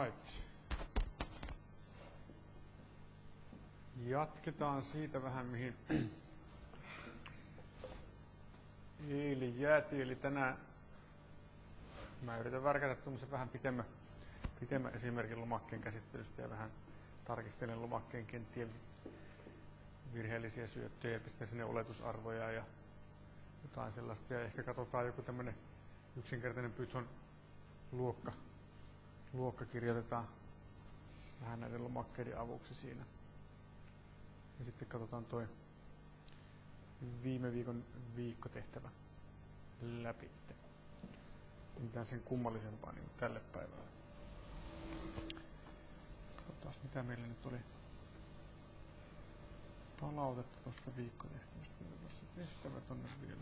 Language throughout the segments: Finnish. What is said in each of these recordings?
Right. Jatketaan siitä vähän mihin eilen jäätiin, eli tänään mä yritän värkätä tuommoisen vähän pitemmän esimerkin lomakkeen käsittelystä ja vähän tarkistelen lomakkeen kenttien virheellisiä syöttöjä ja pistän sinne oletusarvoja ja jotain sellaista. Ja ehkä katsotaan joku tämmönen yksinkertainen Python luokka kirjoitetaan vähän näiden lomakkeiden avuksi siinä. Ja sitten katsotaan toi viime viikon viikkotehtävä läpi. Mitään sen kummallisempaa niin tälle päivälle. Katsotaan mitä meillä nyt oli palautetta tuosta viikkotehtävästä. Tuossa tehtävä tonne vielä.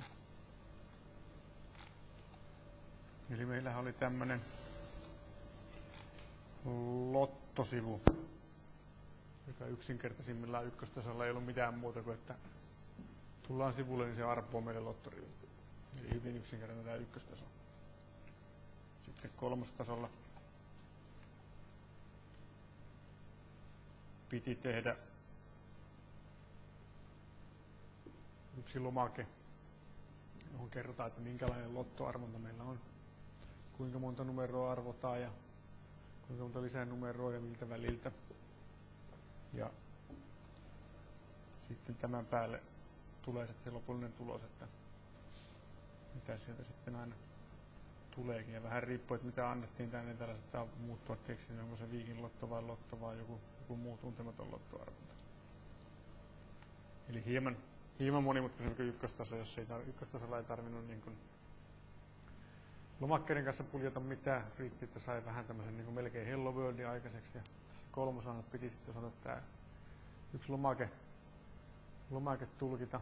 Eli meillähän oli tämmönen lottosivu, joka yksinkertaisimmillaan ykköstasolla ei ollut mitään muuta kuin, että tullaan sivulle, niin se arpoo meille lottorivi. Eli hyvin yksinkertainen tämä ykköstaso. Sitten kolmostasolla piti tehdä yksi lomake, johon kerrotaan, että minkälainen lottoarvonta meillä on, kuinka monta numeroa arvotaan ja kuinka monta lisänumeroa ja miltä väliltä. Ja sitten tämän päälle tulee sitten se lopullinen tulos, että mitä sieltä sitten aina tuleekin. Ja vähän riippuu, että mitä annettiin tänne, niin täällä saattaa muuttua teksti, niin onko se viikin lotto vai joku muu tuntematon lottoarvonta. Eli hieman monimutkaisempi kuin ykköstaso, jos ykköstasolla ei tarvinnut niin kuin lomakkeiden kanssa puljata mitään. Riitti, että sai vähän tämmöisen niin kuin melkein Hello Worldin aikaiseksi. Ja tässä kolmosana piti sitten osata tämä yksi lomake tulkita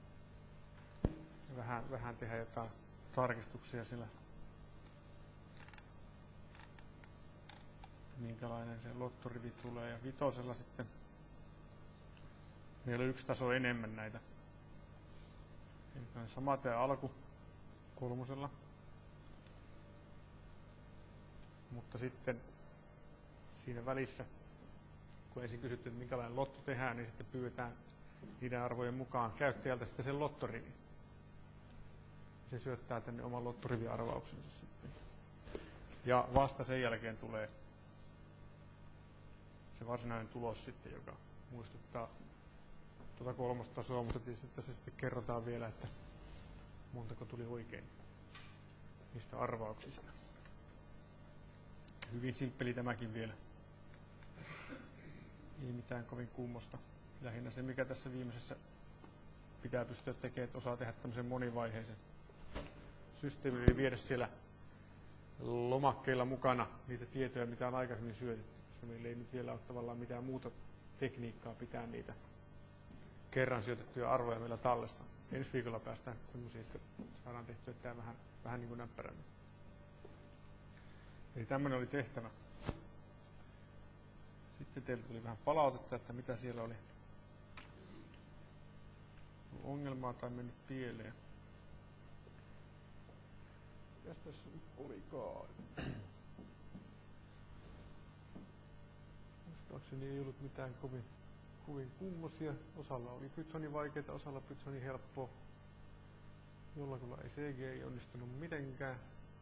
ja vähän tehdä jotain tarkistuksia sillä, minkälainen se lottorivi tulee. Ja vitosella sitten meillä on yksi taso enemmän näitä. Eli on sama tämä alku kolmosella. Mutta sitten siinä välissä, kun ensin kysyttiin, että minkälainen lotto tehdään, niin sitten pyydetään niiden arvojen mukaan käyttäjältä sitten sen lottorivi. Se syöttää tänne oman lottoriviarvauksensa sitten. Ja vasta sen jälkeen tulee se varsinainen tulos sitten, joka muistuttaa tuota kolmostasoa, mutta tietysti tässä sitten kerrotaan vielä, että montako tuli oikein niistä arvauksista. Hyvin simppeli tämäkin vielä. Ei mitään kovin kummosta. Lähinnä se, mikä tässä viimeisessä pitää pystyä tekemään, että osaa tehdä tämmöisen monivaiheisen systeemin, eli viedä siellä lomakkeilla mukana niitä tietoja, mitä on aikaisemmin syötetty. Koska meillä ei nyt vielä ole tavallaan mitään muuta tekniikkaa pitää niitä kerran syötettyjä arvoja meillä tallessa. Ensi viikolla päästään semmoisiin, että saadaan tehtyä tämä vähän niin kuin näppärämmin. Eli tämmöinen oli tehtävä. Sitten teiltä tuli vähän palautetta, että mitä siellä oli ongelmaa tai mennyt pieleen. Mitäs tässä nyt olikaan? Muistaakseni ei ollut mitään kovin kummosia. Osalla oli Pythonin vaikeita, osalla Pythonin helppoa. Jollakulla ei CG ei onnistunut mitenkään.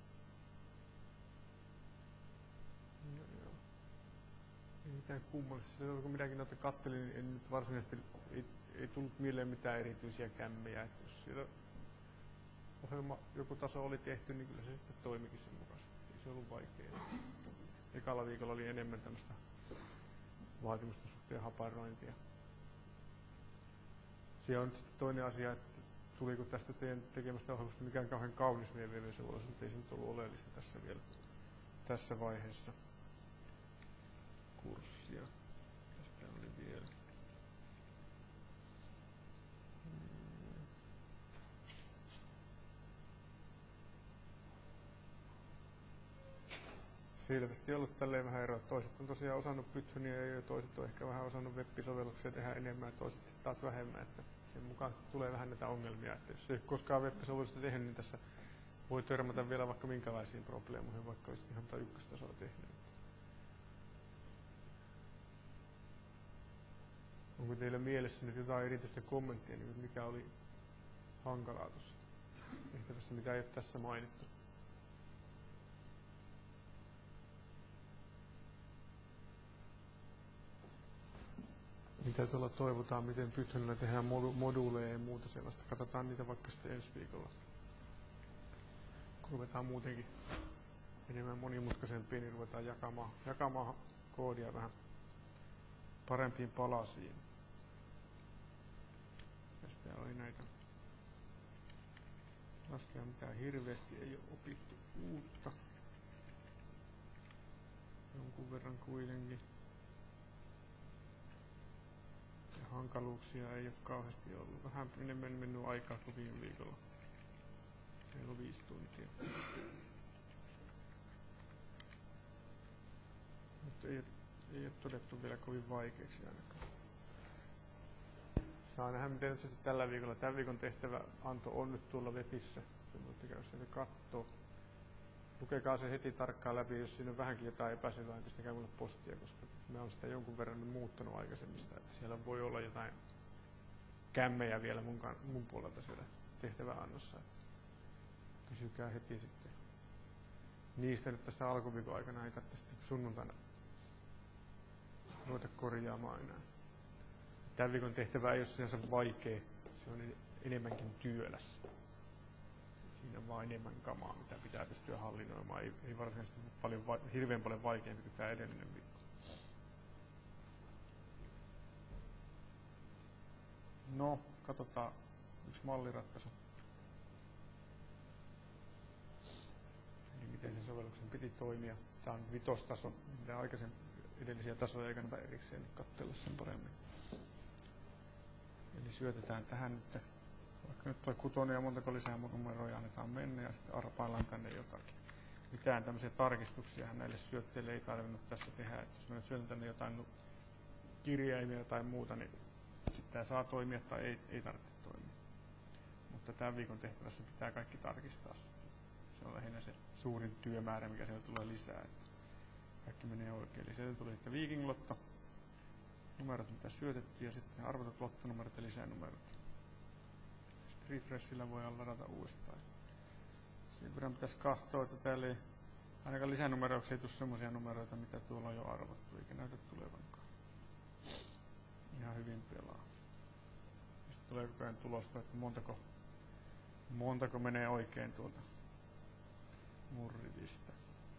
Joo. Ei mitään kummallista. Kun minäkin noita kattelin, niin en nyt varsinaisesti ei tullut mieleen mitään erityisiä kämmejä. Että jos siellä ohjelma joku taso oli tehty, niin kyllä se sitten toimikin sen mukaisesti. Ei se ollut vaikeaa. Ekalla viikolla oli enemmän tämmöistä vaatimusten suhteen haparointia. Siellä on nyt sitten toinen asia, että tuliko tästä teidän tekemästä ohjelmasta mikään kauhean kaunis vielä se ulos, mutta ei se nyt ollut oleellista tässä vaiheessa kurssia. Tästä oli vielä. Selvästi ollut tälleen vähän eroa. Toiset on tosiaan osannut Pythonia ja toiset on ehkä vähän osannut web-sovelluksia tehdä enemmän ja toiset sitten taas vähemmän. Että sen mukaan tulee vähän näitä ongelmia. Että jos ei koskaan web-sovellusta tehnyt, niin tässä voi törmätä vielä vaikka minkälaisiin probleemoihin, vaikka olisi ihan ykköstasoa tehnyt. Onko teillä mielessä nyt jotain erityistä kommenttia, niin mikä oli hankalaa tuossa? Ehkä tässä mitä ei ole tässä mainittu. Mitä tuolla toivotaan, miten Pythonilla tehdään moduuleja ja muuta sellaista. Katsotaan niitä vaikka sitten ensi viikolla. Kun ruvetaan muutenkin enemmän monimutkaisempia, niin ruvetaan jakamaan koodia vähän parempiin palasiin. Tästä oli näitä laskeja, mitään hirveästi ei ole opittu uutta. Jonkun verran kuitenkin. Ja hankaluuksia ei ole kauheasti ollut. Vähän enemmän mennyt aikaa kuin viime viikolla. Meillä on 5 tuntia. Mutta ei ole todettu vielä kovin vaikeaksi ainakaan. Saa nähdä miten nyt sitten tällä viikolla. Tämän viikon tehtävä anto on nyt tuolla webissä. Se voitte käydä sieltä kattoo. Lukekaa se heti tarkkaan läpi, jos siinä on vähänkin jotain epäselvää, niin pistäkää mulle postia, koska mä oon sitä jonkun verran muuttanut aikaisemmista. Että siellä voi olla jotain kämmejä vielä mun puolelta siellä tehtäväannossa. Kysykää heti sitten. Niistä nyt tästä alkuviikon aikana ei tarvitse sitten sunnuntaina ruveta korjaamaan enää. Tämän viikon tehtävä ei ole sinänsä vaikea, se on enemmänkin työläs. Siinä on vaan enemmän kamaa, mitä pitää pystyä hallinnoimaan. Ei varsinaisesti hirveän paljon vaikeampi kuin tämä edellinen viikko. No, katsotaan yksi malliratkaisu. Eli miten sen sovelluksen piti toimia. Tämä on 5. taso, mitä aikaisemmin edellisiä tasoja ei kannata erikseen katsella sen paremmin. Eli syötetään tähän nyt, vaikka nyt tuo 6 ja montako lisää numeroja annetaan mennä ja sitten arpaillaan tänne jotakin. Mitään tämmöisiä tarkistuksia näille syötteille ei tarvinnut tässä tehdä. Että jos mä nyt syötän tänne jotain kirjaimia tai muuta, niin sitten tämä saa toimia tai ei tarvitse toimia. Mutta tämän viikon tehtävässä pitää kaikki tarkistaa. Se on lähinnä se suurin työmäärä, mikä sieltä tulee lisää. Että kaikki menee oikein. Eli sieltä tuli sitten Viking-lotto. Numerot, mitä syötettiin, ja sitten arvotut lottonumerot ja lisänumerot. Sitten refreshillä voidaan ladata uudestaan. Sen verran pitäisi katsoa, että täällä ei ainakaan lisänumeroiksi ei tule sellaisia numeroita, mitä tuolla on jo arvottu, eikä näytä tulevankaan. Ihan hyvin pelaa. Ja sitten tulee koko ajan tulosta, että montako menee oikein tuolta murrivista.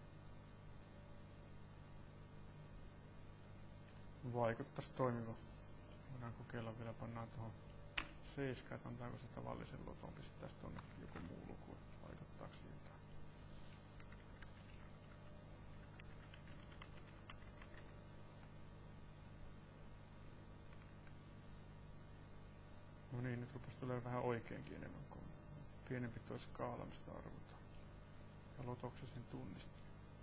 Vaikuttaisi toimiva. Voidaan kokeilla vielä, pannaan tuohon 7, että antaako se tavallisen loton, pistäisi tuonne joku muu luku, vaikuttaako jotain. No niin, nyt rupesi tulee vähän oikeinkin enemmän, kun pienempi toi skaala, mistä arvotaan. Ja lotoksi sen tunnistaa.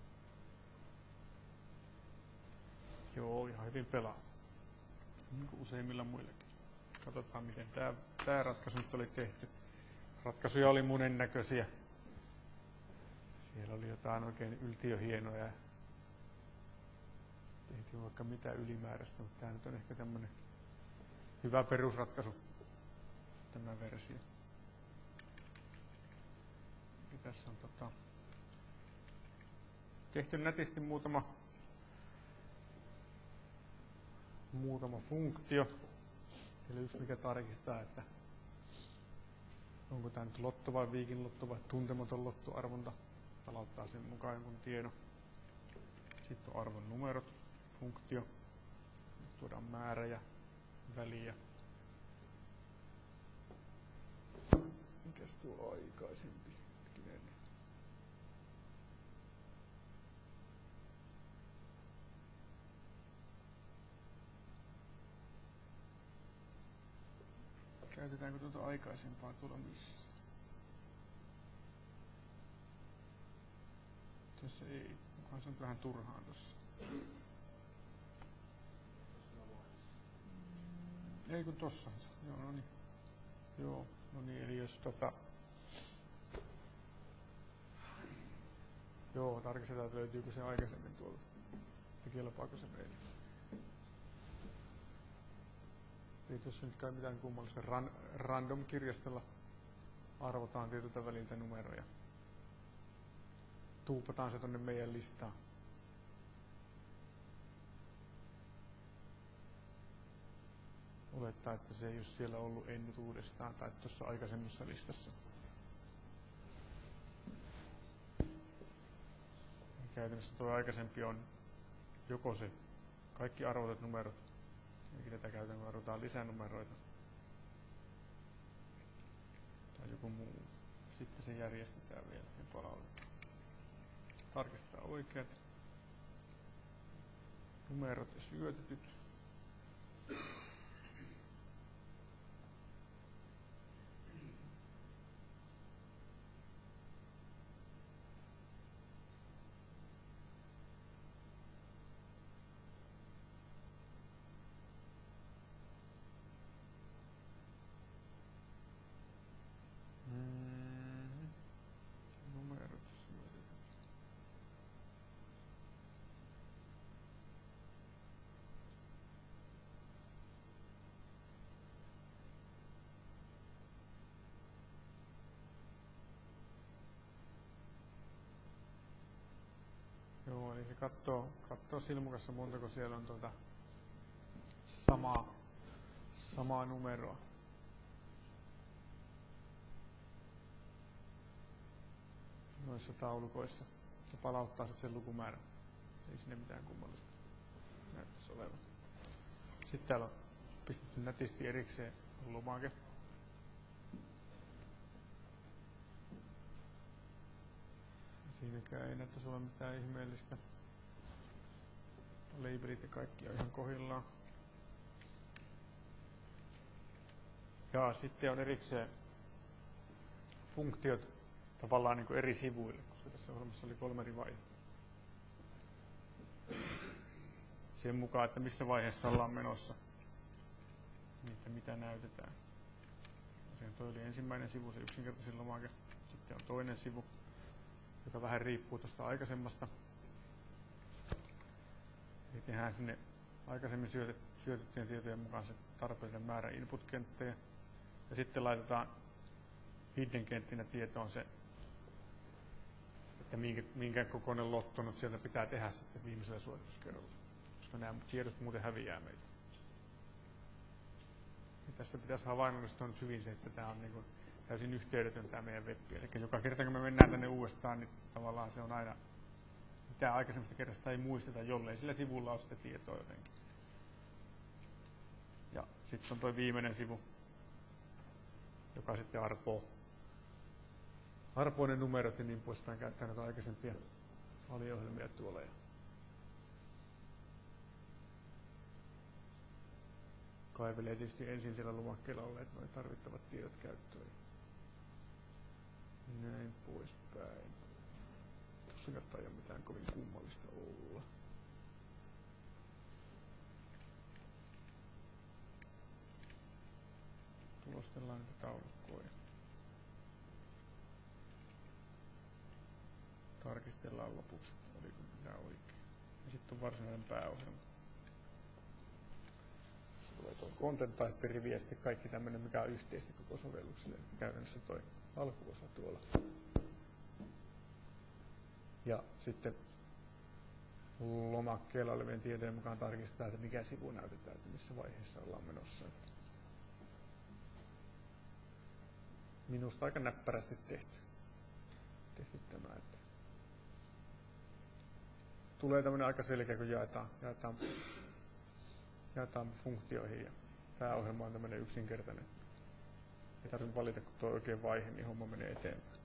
Joo, ihan hyvin pelaa. Niin kuin useimmilla muillakin. Katsotaan miten tämä ratkaisu nyt oli tehty. Ratkaisuja oli monennäköisiä. Siellä oli jotain oikein yltiöhienoja. Tehtiin vaikka mitä ylimääräistä, mutta tämä nyt on ehkä tämmöinen hyvä perusratkaisu. Tämä versio. Ja tässä on tehty nätisti muutama funktio. Eli yksi mikä tarkistaa, että onko tämä nyt lotto vai Viking lotto vai tuntematon lottoarvonta. Palauttaa sen mukaan jonkun tiedon. Sitten on arvon numerot, funktio. Tuodaan määrä ja väliä. Mikäs tuo aikaisempi? Hetkinen. Käytetäänkö tuota aikaisempaa tuolla missä? Tässä ei. Onkohan se on vähän turhaan tossa. Ei kun tossa. Joo, no niin. Joo, no niin, eli jos Joo, tarkistetaan, että löytyykö se aikaisemmin tuolta. Että kelpaako se meille. Ei tuossa nyt kai mitään kummallista. Random-kirjastolla arvotaan tietyltä väliltä numeroja. Tuupataan se tonne meidän listaan. Olettaa, että se ei ole siellä ollut ennutuudestaan tai tuossa aikaisemmassa listassa. Käytännössä tuo aikaisempi on joko se kaikki arvotet numerot, eli tätä käytetään kun arvotaan lisänumeroita, tai joku muu. Sitten se järjestetään vielä ja palautetaan. Tarkistetaan oikeat numerot ja syötetyt. Numerot syötetyt. Joo, eli se kattoo silmukassa montako siellä on samaa numeroa. Noissa taulukoissa ja palauttaa sitten sen lukumäärän. Ei sinne mitään kummallista näyttäisi olevan. Sitten täällä on pistetty nätisti erikseen lomake. Siinäkään ei näyttäisi olla mitään ihmeellistä. Labelit ja kaikki on ihan kohdillaan. Ja sitten on erikseen funktiot tavallaan niin kuin eri sivuille, koska tässä ohjelmassa oli 3 eri vaihetta. Sen mukaan, että missä vaiheessa ollaan menossa, niin että mitä näytetään. Tosiaan toi oli ensimmäinen sivu, se yksinkertaisin lomake. Sitten on toinen sivu, joka vähän riippuu tuosta aikaisemmasta. Eli tehdään sinne aikaisemmin syötettyjen tietojen mukaan se tarpeellinen määrä input-kenttejä. Ja sitten laitetaan hidden kenttinä tietoon se, että minkä kokoinen lotto nyt sieltä pitää tehdä sitten viimeisellä suorituskerralla, koska nämä tiedot muuten häviää meiltä. Ja tässä pitäisi havainnollistaa nyt hyvin se, että tämä on niin kuin täysin yhteydetön tämä meidän web. Eli joka kerta kun me mennään tänne uudestaan, niin tavallaan se on aina, mitään aikaisemmasta kerrasta ei muisteta, jollei sillä sivulla ole sitä tietoa jotenkin. Ja sitten on tuo viimeinen sivu, joka sitten arpoo ne numerot ja niin poispäin, käyttää näitä aikaisempia aliohjelmia tuolla. Kaivelee tietysti ensin siellä lomakkeella olleet noin tarvittavat tiedot käyttöön. Näin poispäin. Tuossa ei ole mitään kovin kummallista olla. Tulostellaan niitä taulukkoja. Tarkistellaan lopuksi, että oliko mitään oikein. Ja sitten on varsinainen pääohjelma. Se tulee tuo content type-rivi ja sitten kaikki tämmöinen, mikä on yhteistä koko sovellukselle. Käytännössä toi alkuosa tuolla. Ja sitten lomakkeella olevien tietojen mukaan tarkistetaan, että mikä sivu näytetään, että missä vaiheessa ollaan menossa. Minusta aika näppärästi tehty tämä. Että tulee tämmöinen aika selkeä, kun jaetaan funktioihin ja pääohjelma on tämmöinen yksinkertainen. Ei tarvitse valita, kun tuo oikein vaihe, niin homma menee eteenpäin.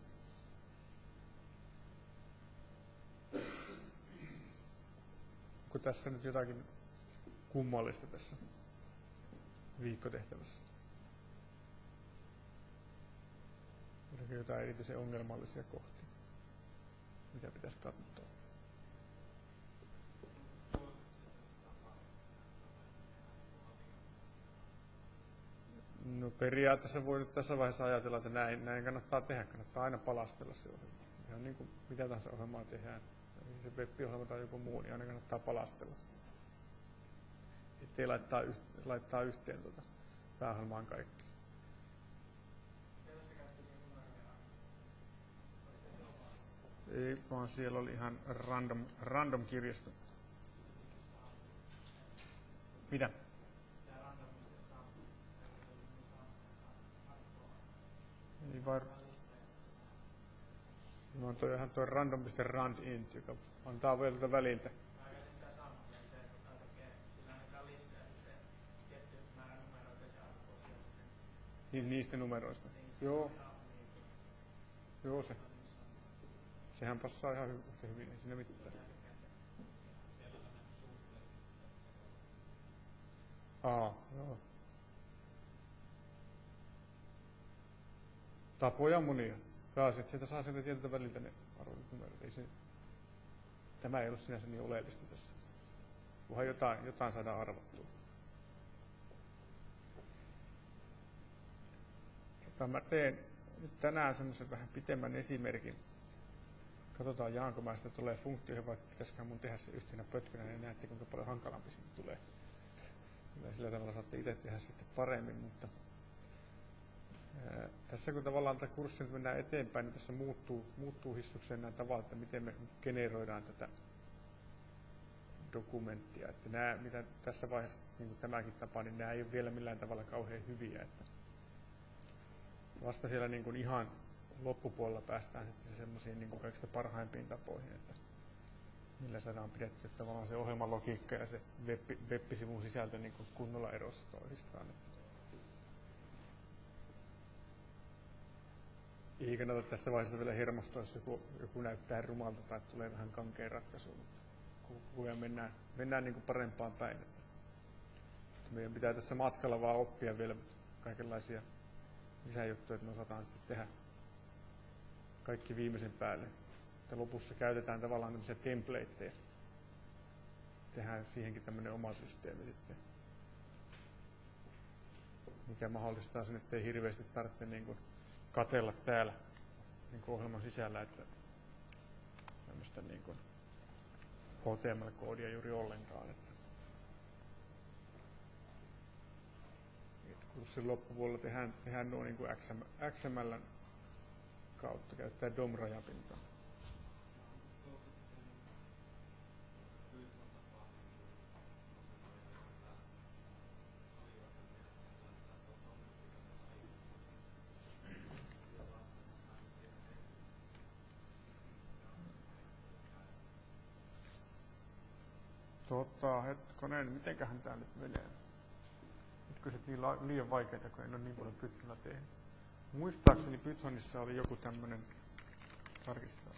Onko tässä nyt jotakin kummallista tässä viikkotehtävässä? Onko jotain erityisen ongelmallisia kohtia, mitä pitäisi katsoa? No periaatteessa voi nyt tässä vaiheessa ajatella, että näin kannattaa tehdä. Kannattaa aina palastella se ohjelma. Ihan niin kuin mitä tahansa ohjelmaa tehdään. Se web-ohjelma tai joku muu, niin aina kannattaa palastella. Ettei laittaa yhteen pääohjelmaan kaikki. Ei, vaan siellä oli ihan random kirjasto. Mitä? Ei vaan. No on ihan toi random.randint, joka antaa vielä tätä väliltä. Niin, niistä numeroista. Joo. Joo se. Sehän passaa ihan hyvin, ei siinä mitään. Joo. Tapoja monia. Sieltä saa sieltä tietyltä väliltä ne arvoiset numerot. Tämä ei ollut sinänsä niin oleellista tässä. Kunhan jotain saadaan arvattua. Mä teen nyt tänään semmoisen vähän pitemmän esimerkin. Katsotaan, jaanko mä sitä tulee funktioihin, vai pitäisiköhän mun tehdä se yhtenä pötkönä, niin näette kuinka paljon hankalampi siitä tulee. Sillä tavalla saatte itse tehdä sitten paremmin, mutta tässä kun tavallaan tätä kurssia nyt mennään eteenpäin, niin tässä muuttuu hissukseen nämä tavalla, että miten me generoidaan tätä dokumenttia. Että nämä, mitä tässä vaiheessa, niin kuin tämäkin tapa, niin nämä ei ole vielä millään tavalla kauhean hyviä. Että vasta siellä niin kuin ihan loppupuolella päästään sitten semmoisiin niin kuin kaikista parhaimpiin tapoihin, että millä saadaan pidettyä tavallaan se ohjelman logiikka ja se web-sivun sisältö niin kuin kunnolla erossa toisistaan. Ei kannata tässä vaiheessa vielä hermostua, jos joku näyttää rumalta tai tulee vähän kankea ratkaisu, mutta koko ajan mennään niin kuin parempaan päin. Että meidän pitää tässä matkalla vaan oppia vielä kaikenlaisia lisäjuttuja, että me osataan sitten tehdä kaikki viimeisen päälle. Että lopussa käytetään tavallaan tämmöisiä templateja. Tehdään siihenkin tämmöinen oma systeemi sitten, mikä mahdollistaa sen, ettei hirveästi tarvitse niin kuin katsella täällä niin kuin ohjelman sisällä, että tämmöistä niin kuin HTML-koodia juuri ollenkaan. Että kurssin loppupuolella tehdään nuo niin kuin XML kautta, käyttää DOM-rajapintaa. Hetkonen, mitenköhän tää nyt menee? Nytkö se liian vaikeita, kun en ole niin paljon Pythonilla tehnyt. Muistaakseni Pythonissa oli joku tämmönen, tarkistetaan.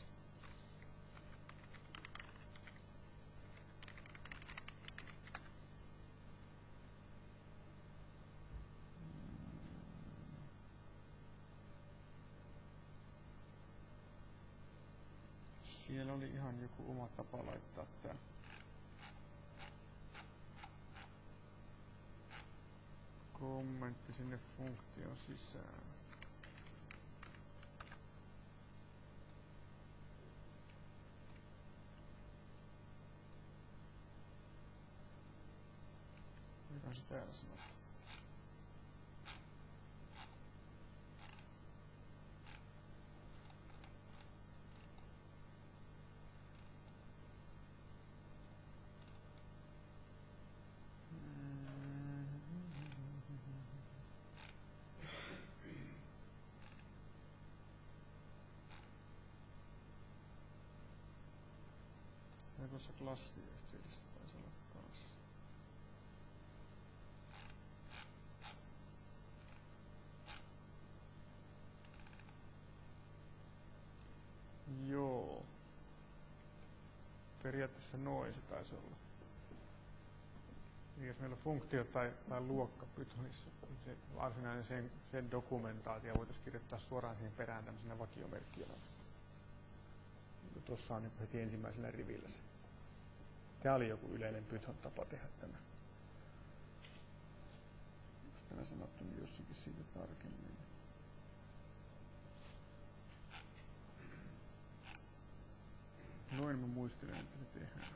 Siellä oli ihan joku oma tapa laittaa tää. Kommentti sinne funktion sisään. Mitä se täällä sanoo? Ja tuossa klassiyhteydessä taisi olla kanssa. Joo. Periaatteessa noin se taisi olla. Eli jos meillä on funktio tai luokka Pythonissa, niin se varsinainen sen dokumentaatio voitaisiin kirjoittaa suoraan siihen perään tämmöisenä vakiomerkkijana. Tuossa on niin heti ensimmäisenä rivillä se. Tämä oli joku yleinen Python-tapa tehdä tämä. Onko tämä sanottu niin jossakin siitä tarkemmin? Noin mä muistelen, että se tehdään.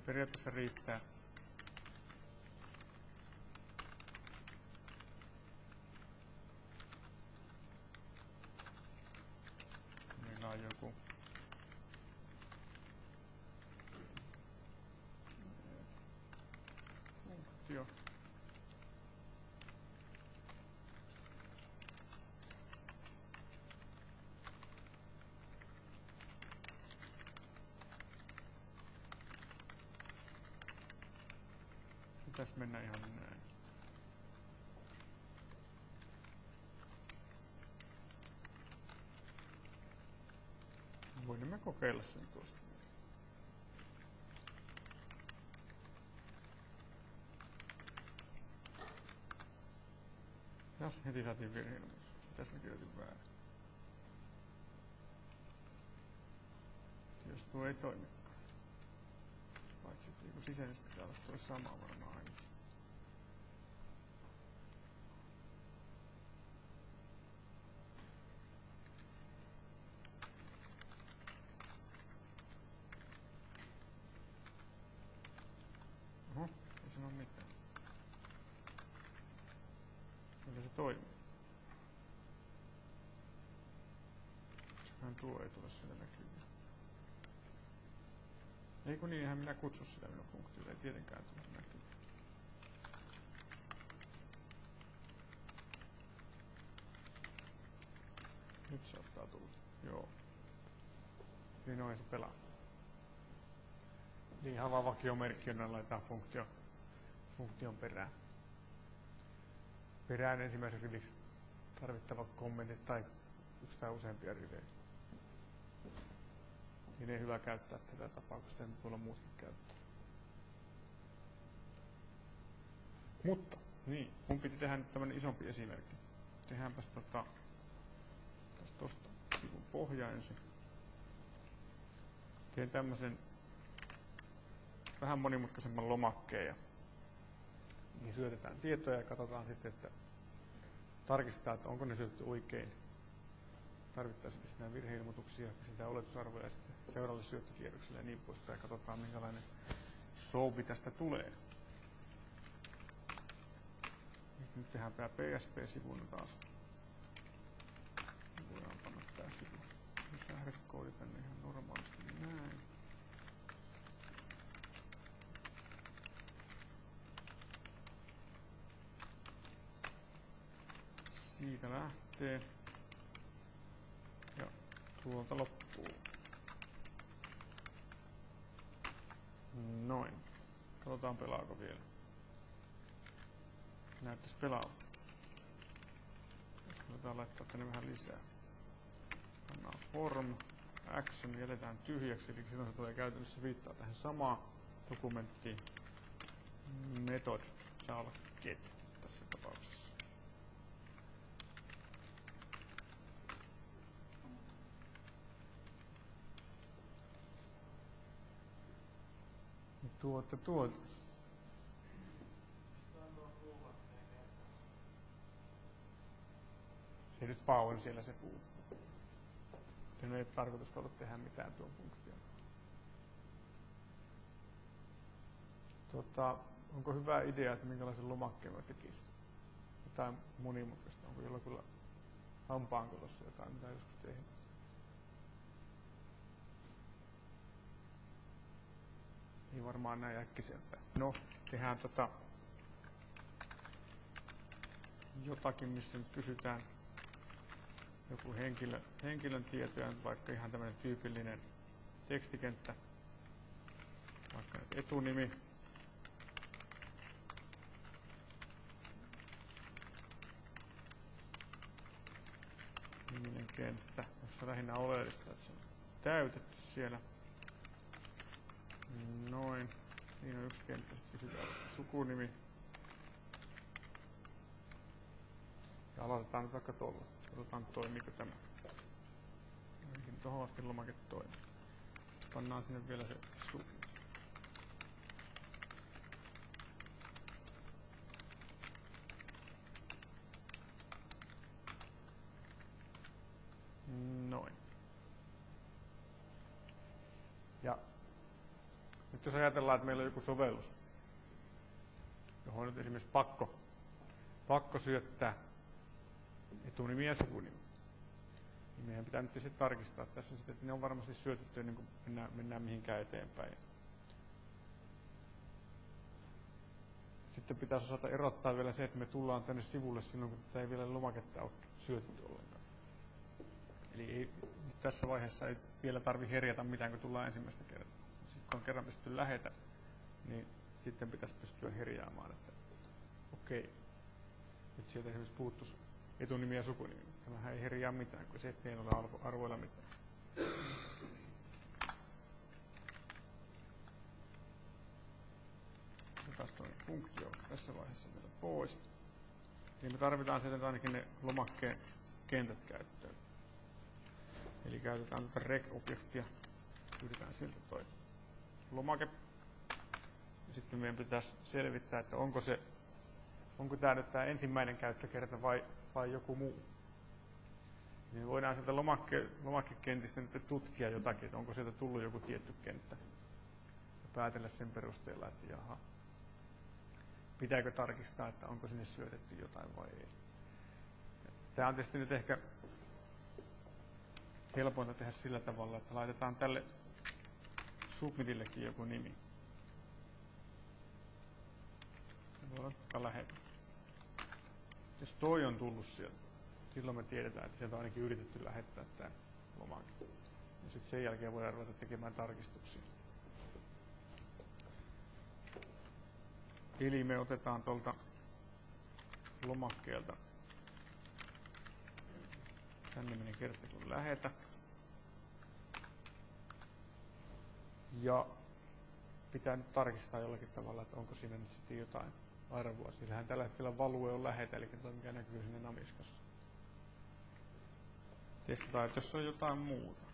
periaatteessa riittää. Meillä on joku funktio. Pitäisi mennä ihan näin. Voimme kokeilla sen tuosta. Tässä heti saatiin virhe-ilmoitus. Tässä mä kirjoitin väärin. Jos tuo ei toimikaan. Paitsi että joku sisältö pitää olla tuo sama varmaan ainakin. Oho, ei sano mitään. Kyllä se toimii. Hän tuo ei tule siellä näkyviin. Ei kun niin, eihän minä kutsu sitä minun funktiota, ei tietenkään tule näkyviin. Nyt saattaa tulla. Joo. Niin noin se pelaa. Niin ihan vaan vakiomerkki, jonne laitetaan funktion perään. Perään ensimmäisen riviksi tarvittavat kommentit tai yksi tai useampia rivejä. Niin ei hyvä käyttää tätä tapauksesta, en tuolla muutkin käyttää. Mutta, niin, mun piti tehdä nyt tämmönen isompi esimerkki. Tehdäänpäs tosta sivun pohja ensin. Teen tämmösen vähän monimutkaisemman lomakkeen ja niin syötetään tietoja ja katsotaan sitten, että tarkistetaan, että onko ne syötetty oikein. Tarvittaisiin pistetään virheilmoituksia, pistetään oletusarvoja sitten seuraavalle syöttökierrokselle ja niin poispäin. Katsotaan, minkälainen souvi tästä tulee. Nyt tehdään tämä PSP-sivuna taas. Voidaan panna tämä sivu. Nyt lähdekoodi tänne ihan normaalisti näin. Siitä lähtee. Ja tuolta loppuu. Noin. Katsotaan pelaako vielä. Näyttäisi pelaavan. Jos voidaan laittaa tänne vähän lisää. Pannaan form, action, jätetään tyhjäksi, eli silloin se tulee käytännössä viittaa tähän samaan dokumenttiin. Method saa olla get tässä tapauksessa. Tuota. Se nyt vaan on siellä se puu. Sen ei tarkoitus olla tehdä mitään tuon funktion. Onko hyvä idea, että minkälaisen lomakkeen mä tekisin? Jotain monimutkaista. Onko jollakulla hampaankolossa jotain, mitä joskus tehdään? Ei varmaan näin äkkiseltä. No, tehdään jotakin, missä nyt kysytään joku henkilön tietoja, vaikka ihan tämmöinen tyypillinen tekstikenttä, vaikka nyt etunimi, niminen kenttä, jossa lähinnä oleellista, että se on täytetty siellä. Noin, siinä on yksi kenttä, sitten kysytään sukunimi. Ja aloitetaan nyt vaikka tuolla. Katsotaan, toimiiko tämä. Ainakin tuohon asti lomake toimii. Sitten pannaan sinne vielä se suku. Noin. Ja Nyt jos ajatellaan, että meillä on joku sovellus, johon nyt esimerkiksi pakko syöttää etunimi ja sukunimi, niin meidän pitää nyt sitten tarkistaa tässä, että ne on varmasti syötetty ennen kuin mennään mihinkään eteenpäin. Sitten pitäisi osata erottaa vielä se, että me tullaan tänne sivulle silloin, kun tätä ei vielä lomaketta ole syötetty ollenkaan. Eli tässä vaiheessa ei vielä tarvitse herjata mitään, kun tullaan ensimmäistä kertaa. Sitten kun on kerran pystytty lähetä, niin sitten pitäisi pystyä herjaamaan, että okei, nyt sieltä esimerkiksi puuttuisi etunimi ja sukunimi. Tämähän ei herjaa mitään, kun se ei ole arvoilla mitään. Otetaan tuo funktio tässä vaiheessa vielä pois. Eli me tarvitaan sieltä ainakin ne lomakkeen kentät käyttöön. Eli käytetään tuota rec-objektia, pyydetään sieltä toi lomake. Ja sitten meidän pitäisi selvittää, että onko tämä nyt tämä ensimmäinen käyttökerta vai joku muu. Niin voidaan sieltä lomakkekentistä nyt tutkia jotakin, että onko sieltä tullut joku tietty kenttä. Ja päätellä sen perusteella, että jaha, pitääkö tarkistaa, että onko sinne syötetty jotain vai ei. Tämä on tietysti nyt ehkä helpointa tehdä sillä tavalla, että laitetaan tälle submitillekin joku nimi. Voi ottaa lähetä. Jos toi on tullut sieltä, silloin me tiedetään, että sieltä on ainakin yritetty lähettää tämä lomake. Ja sitten sen jälkeen voidaan ruveta tekemään tarkistuksia. Eli me otetaan tuolta lomakkeelta tänne niminen kerta kun lähetä. Ja pitää nyt tarkistaa jollakin tavalla, että onko siinä nyt sitten jotain arvoa. Sillähän tällä hetkellä value on lähetä, eli tuo mikä näkyy sinne namiskassa. Testataan, että jos on jotain muuta.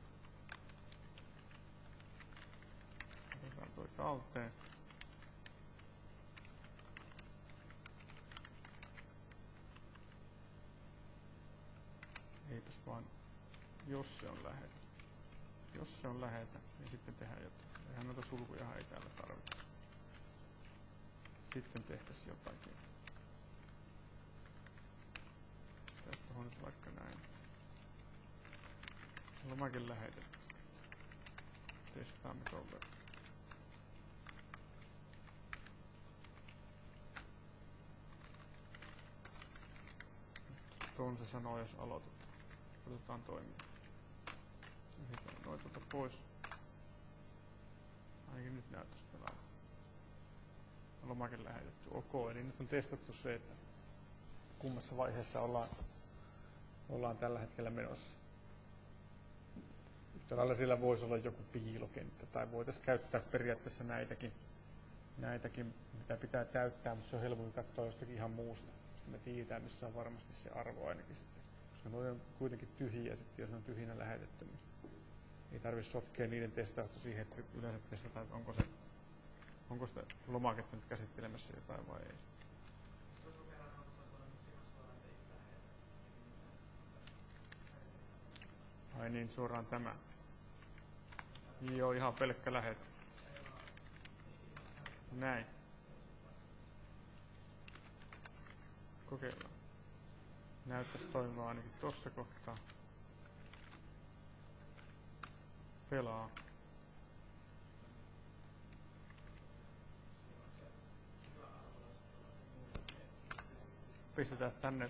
Otetaan toi talteen. Eipäs vaan, jos se on lähetä. Jos se on lähetä, niin sitten tehdään jotain. Eihän noita sulkuja ei täällä tarvita. Sitten tehtäisiin jotakin. Tästä tuohon nyt vaikka näin. Lomake lähetetty. Testaamme tuon verran. Tuon se sanoo, jos aloitetaan. Otetaan toiminta. Yhdetään noin tuolta pois. Ainakin nyt näyttäisi pelaamaan. Lomake lähetetty. Ok, eli nyt on testattu se, että kummassa vaiheessa ollaan tällä hetkellä menossa. Yhtä lailla sillä voisi olla joku piilokenttä, tai voitaisiin käyttää periaatteessa näitäkin, mitä pitää täyttää, mutta se on helpompi katsoa jostakin ihan muusta. Sitten me tiedetään, missä on varmasti se arvo ainakin sitten. Koska ne on kuitenkin tyhjiä sitten, jos ne on tyhjinä lähetetty, niin ei tarvitse sotkea niiden testausta siihen, että yleensä testataan, että onko sitä lomaketta nyt käsittelemässä jotain vai ei. Ai niin, suoraan tämä. Joo, ihan pelkkä lähetä. Näin. Kokeillaan. Näyttäisi toimimaan ainakin tossa kohtaa. Pelaa. Pistetään tänne.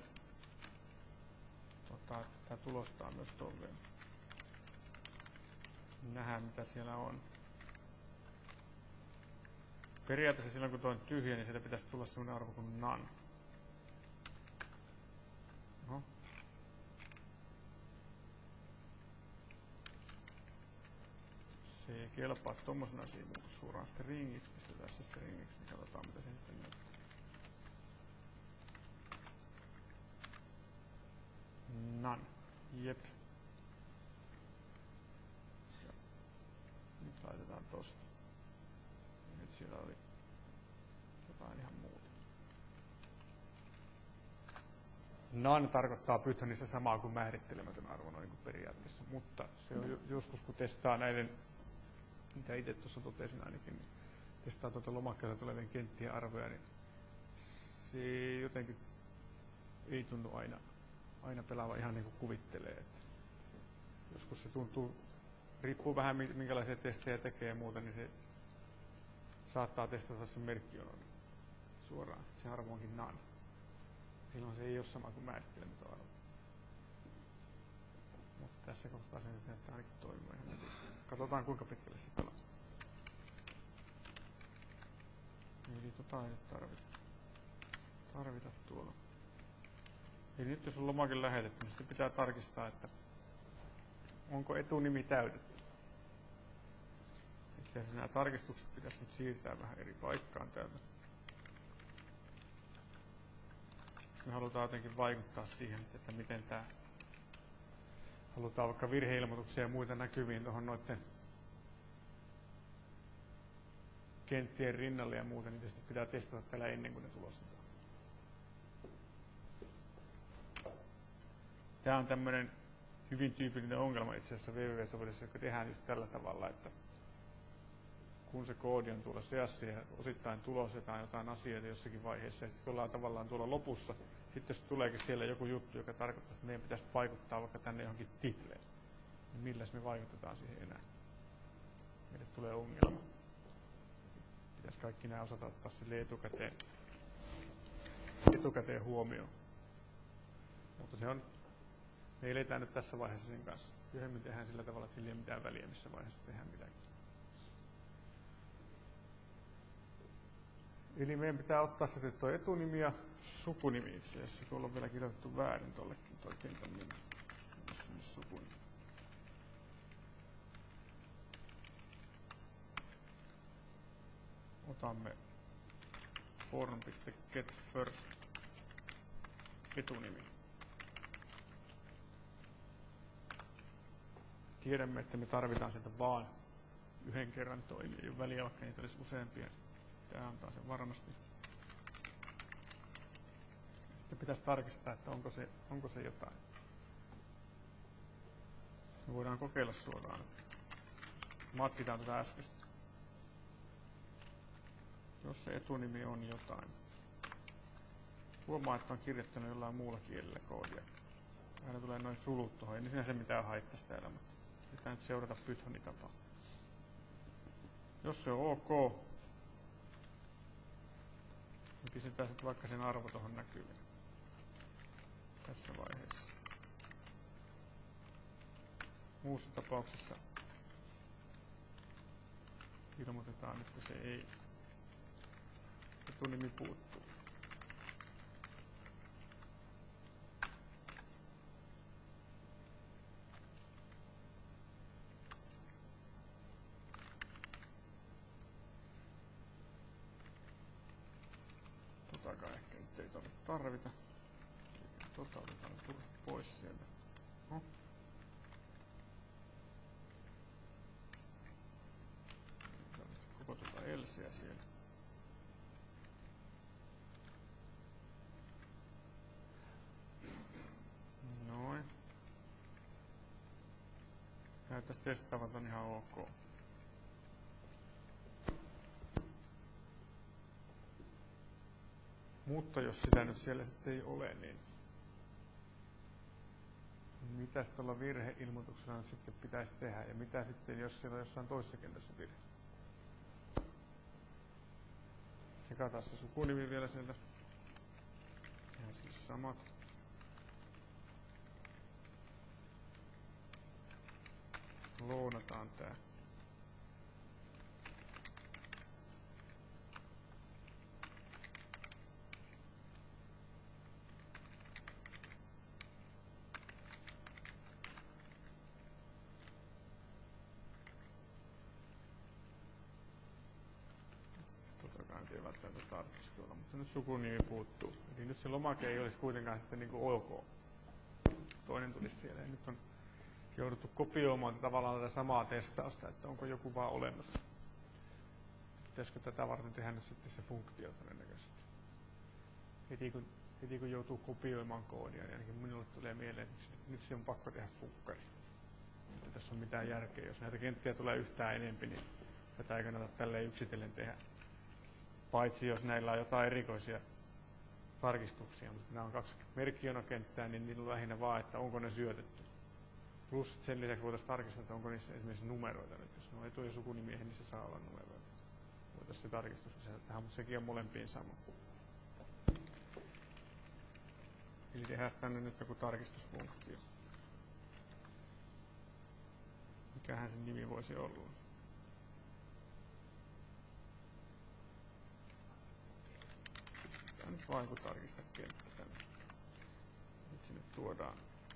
Tämä tulostaa myös tuon vielä. Nähdään mitä siellä on. Periaatteessa silloin kun tuo on tyhjä, niin sieltä pitäisi tulla sellainen arvo kuin none. No. Se ei kelpaa tommosena sivuun suoraan stringiksi. Pistetään se stringiksi, niin katsotaan mitä se sitten näyttää. None. Jep. Ja nyt laitetaan tosta. Ja nyt siellä oli jotain ihan muuta. None tarkoittaa Pythonissa samaa kuin määrittelemätön arvo noin kuin periaatteessa, mutta se on joskus kun testaa näiden mitä itse tuossa totesin ainakin, niin testaa tuota lomakkeelta tulevien kenttien arvoja, niin se jotenkin ei tunnu aina pelaava ihan niin kuin kuvittelee. Että joskus se tuntuu, riippuu vähän minkälaisia testejä tekee ja muuta, niin se saattaa testata sen merkkionon suoraan, että se arvo onkin none. Silloin se ei ole sama kuin määrittelemätön arvo. Mutta tässä kohtaa se nyt näyttää ainakin toimimaan ihan netisti. Katsotaan kuinka pitkälle se pelaa. Eli tota ei tarvita tuolla. Eli nyt jos on lomake lähetetty, niin sitten pitää tarkistaa, että onko etunimi täytetty. Itse asiassa nämä tarkistukset pitäisi nyt siirtää vähän eri paikkaan täältä. Me halutaan jotenkin vaikuttaa siihen, että miten tämä halutaan vaikka virheilmoituksia ja muita näkyviin tuohon noiden kenttien rinnalle ja muuta, niin tietysti pitää testata täällä ennen kuin ne tulostetaan. Tämä on tämmöinen hyvin tyypillinen ongelma itse asiassa www-sovellissa, joka tehdään just tällä tavalla, että kun se koodi on tuolla seassa ja osittain tulostetaan jotain asioita jossakin vaiheessa, ja sitten kun ollaan tavallaan tuolla lopussa, sitten jos tuleekin siellä joku juttu, joka tarkoittaa, että meidän pitäisi vaikuttaa vaikka tänne johonkin titleen, niin milläs me vaikutetaan siihen enää? Meille tulee ongelma. Pitäisi kaikki nämä osata ottaa sille etukäteen huomioon. Mutta se on, me eletään nyt tässä vaiheessa sen kanssa. Myöhemmin tehdään sillä tavalla, että sillä ei ole mitään väliä, missä vaiheessa tehdään mitäkin. Eli meidän pitää ottaa sitten tuo etunimi ja sukunimi itse asiassa. Tuolla on vielä kirjoitettu väärin tuollekin tuo kentän nimi. Sinne sukunimi. Otamme form.getFirst etunimi. Tiedämme, että me tarvitaan sieltä vaan yhden kerran toimia. Ei ole väliä, vaikka niitä olisi useampia. Tämä antaa sen varmasti. Sitten pitäisi tarkistaa, että onko se jotain. Me voidaan kokeilla suoraan. Matkitaan tätä äskeistä. Jos se etunimi on jotain. Huomaa, että on kirjoittanut jollain muulla kielellä koodia. Aina tulee noin sulut tuohon. Ei sinänsä mitään haittaisi täällä, mutta pitää nyt seurata Pythonin tapaa. Jos se on ok, niin pistetään sitten vaikka sen arvo tuohon näkyviin. Tässä vaiheessa. Muussa tapauksessa ilmoitetaan, että se ei etunimi puuttuu. Totakaan ehkä nyt ei tarvita. Tota otetaan pois sieltä. No. Koko tuota elseä siellä. Noin. Näyttäisi testaavat on ihan ok. Mutta jos sitä nyt siellä sitten ei ole, niin mitä tuolla virheilmoituksella nyt sitten pitäisi tehdä ja mitä sitten, jos siellä on jossain toisessa kentässä virhe. Sekataan se sukunimi vielä sieltä. Tehdään sille samat. Loonataan tää. Ei välttämättä tarvitsisi tuolla, mutta nyt sukunimi puuttuu. Eli nyt se lomake ei olisi kuitenkaan sitten niin kuin ok. Toinen tulisi siellä. Ja nyt on jouduttu kopioimaan tavallaan tätä samaa testausta, että onko joku vaan olemassa. Pitäisikö tätä varten tehdä nyt sitten se funktio todennäköisesti. Heti kun joutuu kopioimaan koodia, niin ainakin minulle tulee mieleen, että nyt se on pakko tehdä funkkari. Että tässä on mitään järkeä. Jos näitä kenttiä tulee yhtään enempi, niin tätä ei kannata tälleen yksitellen tehdä. Paitsi jos näillä on jotain erikoisia tarkistuksia, mutta nämä on 2 merkkionokenttää, niin niillä on lähinnä vaan, että onko ne syötetty. Plus sen lisäksi voitaisiin tarkistaa, että onko niissä esimerkiksi numeroita. Nyt jos on etu- ja sukunimiehen, niin se saa olla numeroita. Voitaisiin se tarkistus lisätä tähän, mutta sekin on molempiin sama. Eli tehdään tänne nyt joku tarkistusfunktio. Mikähän sen nimi voisi olla? Tämä nyt vain kun tarkista kenttä tänne. Nyt sinne tuodaan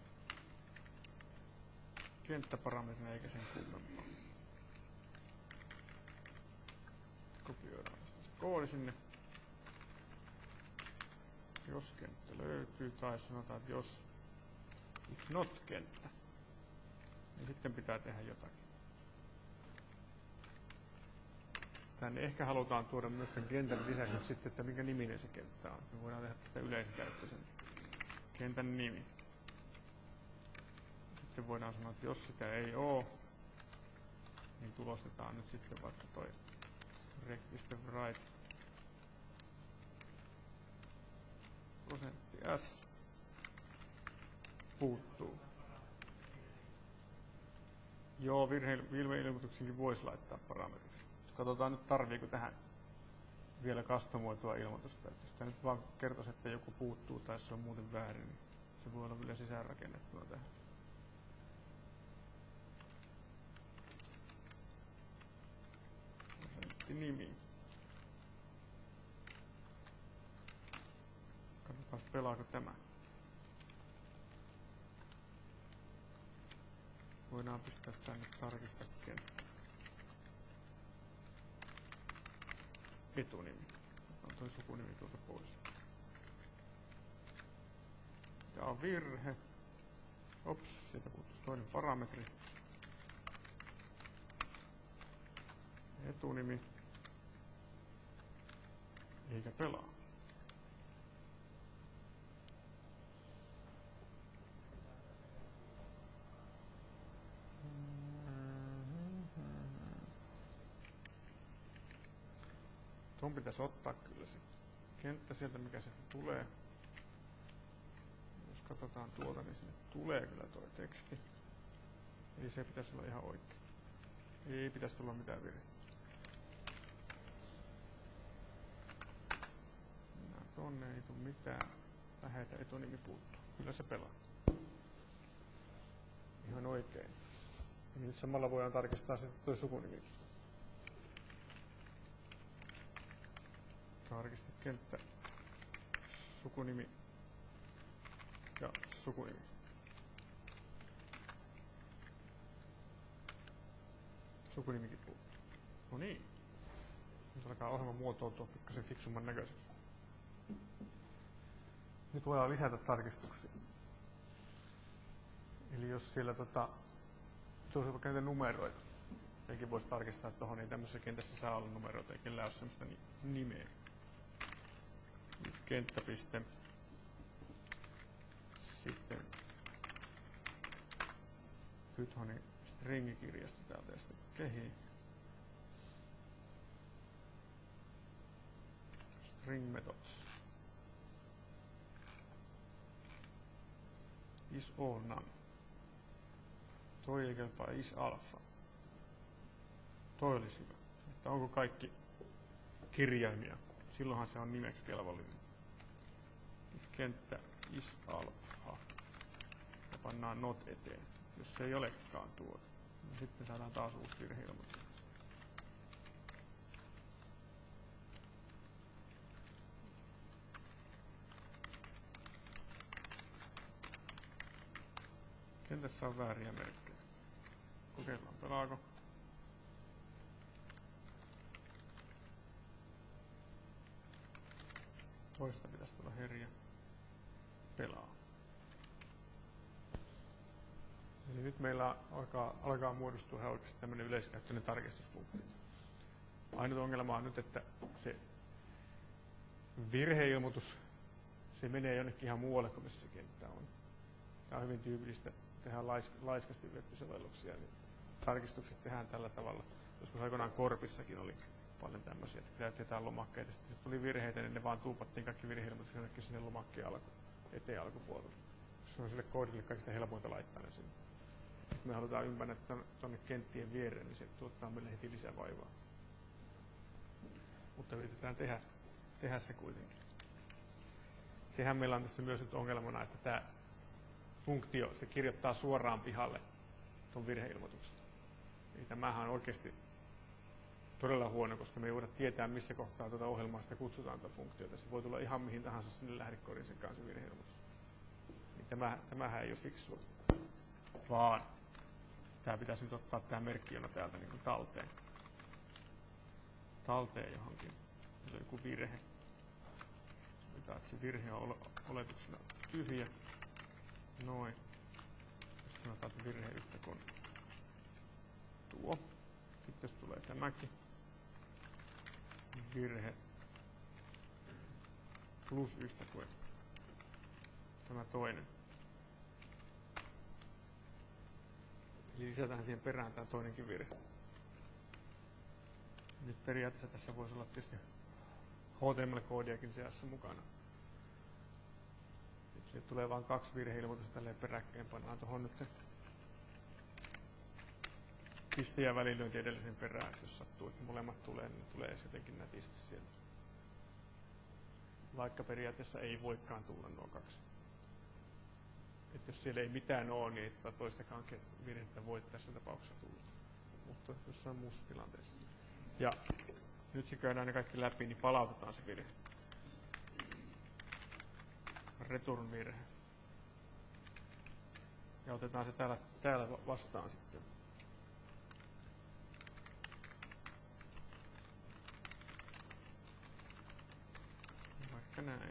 kenttäparametrina eikä sen kummempaa. Kopioidaan se koodi sinne. Jos kenttä löytyy, tai sanotaan, että jos if not kenttä, niin sitten pitää tehdä jotakin. Tänne ehkä halutaan tuoda myös tämän kentän lisäksi nyt sitten, että minkä niminen se kenttä on. Me voidaan tehdä tästä yleiskäyttöisen kentän nimi. Sitten voidaan sanoa, että jos sitä ei ole, niin tulostetaan nyt sitten vaikka toi rec.write %s puuttuu. Joo, virheilmoituksenkin voisi laittaa parametriksi. Katsotaan nyt, tarviiko tähän vielä customoitua ilmoitusta. Jos tämä nyt vaan kertoisi, että joku puuttuu tai se on muuten väärin, niin se voi olla vielä sisäänrakennettuna tähän. Nimi. Katsotaan, pelaako tämä. Voidaan pistää tänne tarkista kenttä. Etunimi. Otetaan toi sukunimi tuolta pois. Tämä on virhe. Ops, sieltä puuttuisi toinen parametri. Etunimi. Eikä pelaa. Tuon pitäisi ottaa kyllä se kenttä sieltä, mikä sieltä tulee. Jos katsotaan tuolta, niin sinne tulee kyllä tuo teksti. Eli se pitäisi olla ihan oikein. Ei pitäisi tulla mitään virheitä. Mennään tonne, ei tule mitään. Lähetä etunimi puuttuu. Kyllä se pelaa. Ihan oikein. Ja nyt samalla voidaan tarkistaa sitten tuo sukunimi. Tarkista kenttä, sukunimi ja sukunimi. Sukunimikin puuttuu. No niin. Nyt alkaa ohjelma muotoutua pikkasen fiksumman näköiseksi. Nyt voidaan lisätä tarkistuksia. Eli jos siellä tuossa vaikka näitä numeroita, eikin voisi tarkistaa, että tuohon ei tämmöisessä kentässä saa olla numeroita, ei kellään ole semmoista nimeä. Kenttäpiste. Sitten Pythonin stringikirjasto täältä ja sitten kehi. String methods. Is all none. Toi ei kelpaa is alpha. Toi olisi hyvä. Että onko kaikki kirjaimia? Silloinhan se on nimeksi kelvollinen. If kenttä is alpha. Ja pannaan not eteen. Jos se ei olekaan tuota, niin sitten saadaan taas uusi virheilmoitus. Kentässä on vääriä merkkejä. Kokeillaan, pelaako. Toista pitäisi tulla herja. Pelaa. Eli nyt meillä alkaa muodostua ihan oikeasti tämmöinen yleiskäyttöinen tarkistusfunktio. Ainut ongelma on nyt, että se virheilmoitus, se menee jonnekin ihan muualle kuin missä se kenttä on. Tämä on hyvin tyypillistä. Tehdään laiskasti web-sovelluksia, niin tarkistukset tehdään tällä tavalla. Joskus aikoinaan Korpissakin oli paljon tämmöisiä, että täytyy jotain lomakkeita. Sitten jos tuli virheitä, niin ne vaan tuupattiin kaikki virheilmoitukset jonnekin sinne lomakkeen eteen alkupuolelle. Se on sille koodille kaikista helpointa laittaa ne sinne. Jos me halutaan ympärillä tuonne kenttien viereen, niin se tuottaa meille heti lisävaivaa. Mutta yritetään tehdä se kuitenkin. Sehän meillä on tässä myös nyt ongelmana, että tämä funktio, se kirjoittaa suoraan pihalle tuon virheilmoituksen. Eli tämähän on oikeasti todella huono, koska me ei voida tietää, missä kohtaa tuota ohjelmaa sitä kutsutaan tuota funktiota. Se voi tulla ihan mihin tahansa sinne lähdekoodin sen kanssa virheilmoitus. Niin tämähän ei ole fiksua, vaan tämä pitäisi nyt ottaa tämä merkkijona täältä niin kuin talteen. Talteen johonkin. Meillä on joku virhe. Sovitaan, että se virhe on oletuksena tyhjä. Noin. Sitten sanotaan, että virhe yhtä kuin tuo. Sitten jos tulee tämäkin virhe plus yhtä kuin tämä toinen. Eli lisätään siihen perään tämä toinenkin virhe. Nyt periaatteessa tässä voisi olla tietysti HTML-koodiakin seassa mukana. Nyt tulee vain 2 virheilmoitusta tälleen peräkkäin. Pannaan tuohon nyt piste ja välilyönti edellisen perään, että jos sattuu, että molemmat tulee, niin ne tulee edes jotenkin nätisti sieltä. Vaikka periaatteessa ei voikaan tulla nuo 2. Että jos siellä ei mitään ole, niin ei toistakaan virhettä voi tässä tapauksessa tulla. Mutta jossain muussa tilanteessa. Ja nyt se käydään ne kaikki läpi, niin palautetaan se virhe. Return virhe. Ja otetaan se täällä vastaan sitten. Vaikka näin.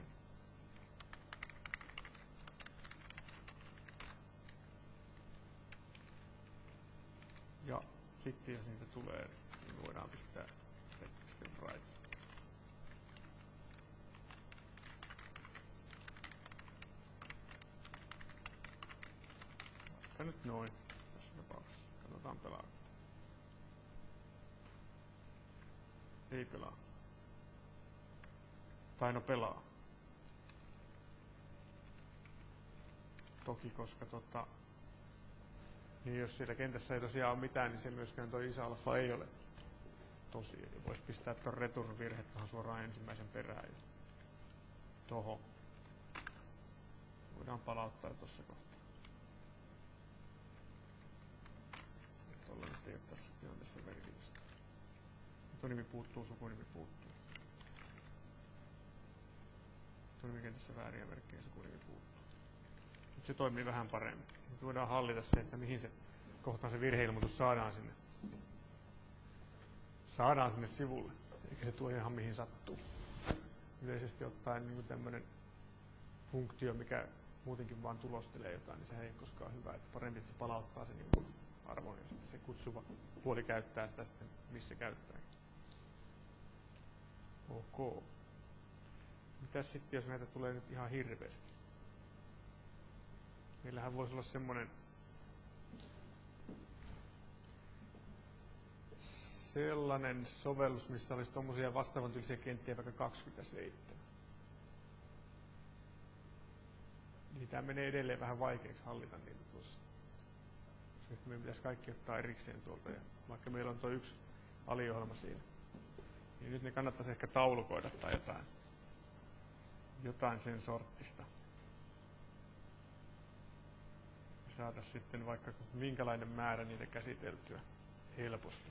Ja sitten jos niitä tulee, niin voidaan pistää sitten right. Vaikka nyt noin tässä tapauksessa. Katsotaan pelaa. Ei pelaa. Tai no pelaa. Toki, koska niin jos siellä kentässä ei tosiaan ole mitään, niin se myöskään tuo iso-alfa ei ole tosi. Eli voisi pistää tuon return-virhe tuohon suoraan ensimmäisen perään. Toho. Voidaan palauttaa tuossa kohtaa. Tuolla nyt ei ole tässä tilanteessa merkitystä. Etunimi puuttuu, sukunimi puuttuu. Etunimikentässä vääriä merkkejä, sukunimi puuttuu. Nyt se toimii vähän paremmin. Nyt voidaan hallita se, että mihin se kohtaan se virheilmoitus saadaan sinne sivulle. Eikä se tuo ihan mihin sattuu. Yleisesti ottaen niin tämmöinen funktio, mikä muutenkin vaan tulostelee jotain, niin sehän ei ole koskaan hyvä. Että parempi, että se palauttaa sen jonkun arvon ja sitten se kutsuva puoli käyttää sitä sitten, missä käyttää. Ok. Mitäs sitten, jos näitä tulee nyt ihan hirveästi? Meillähän voisi olla sellainen sovellus, missä olisi tuommoisia vastaavan tyylisiä kenttiä vaikka 27. Niin tämä menee edelleen vähän vaikeaksi hallita niitä tuossa. Sitten meidän pitäisi kaikki ottaa erikseen tuolta, ja vaikka meillä on tuo yksi aliohjelma siinä. Niin nyt ne kannattaisi ehkä taulukoida tai jotain sen sorttista. Saataisiin sitten vaikka minkälainen määrä niitä käsiteltyä helposti.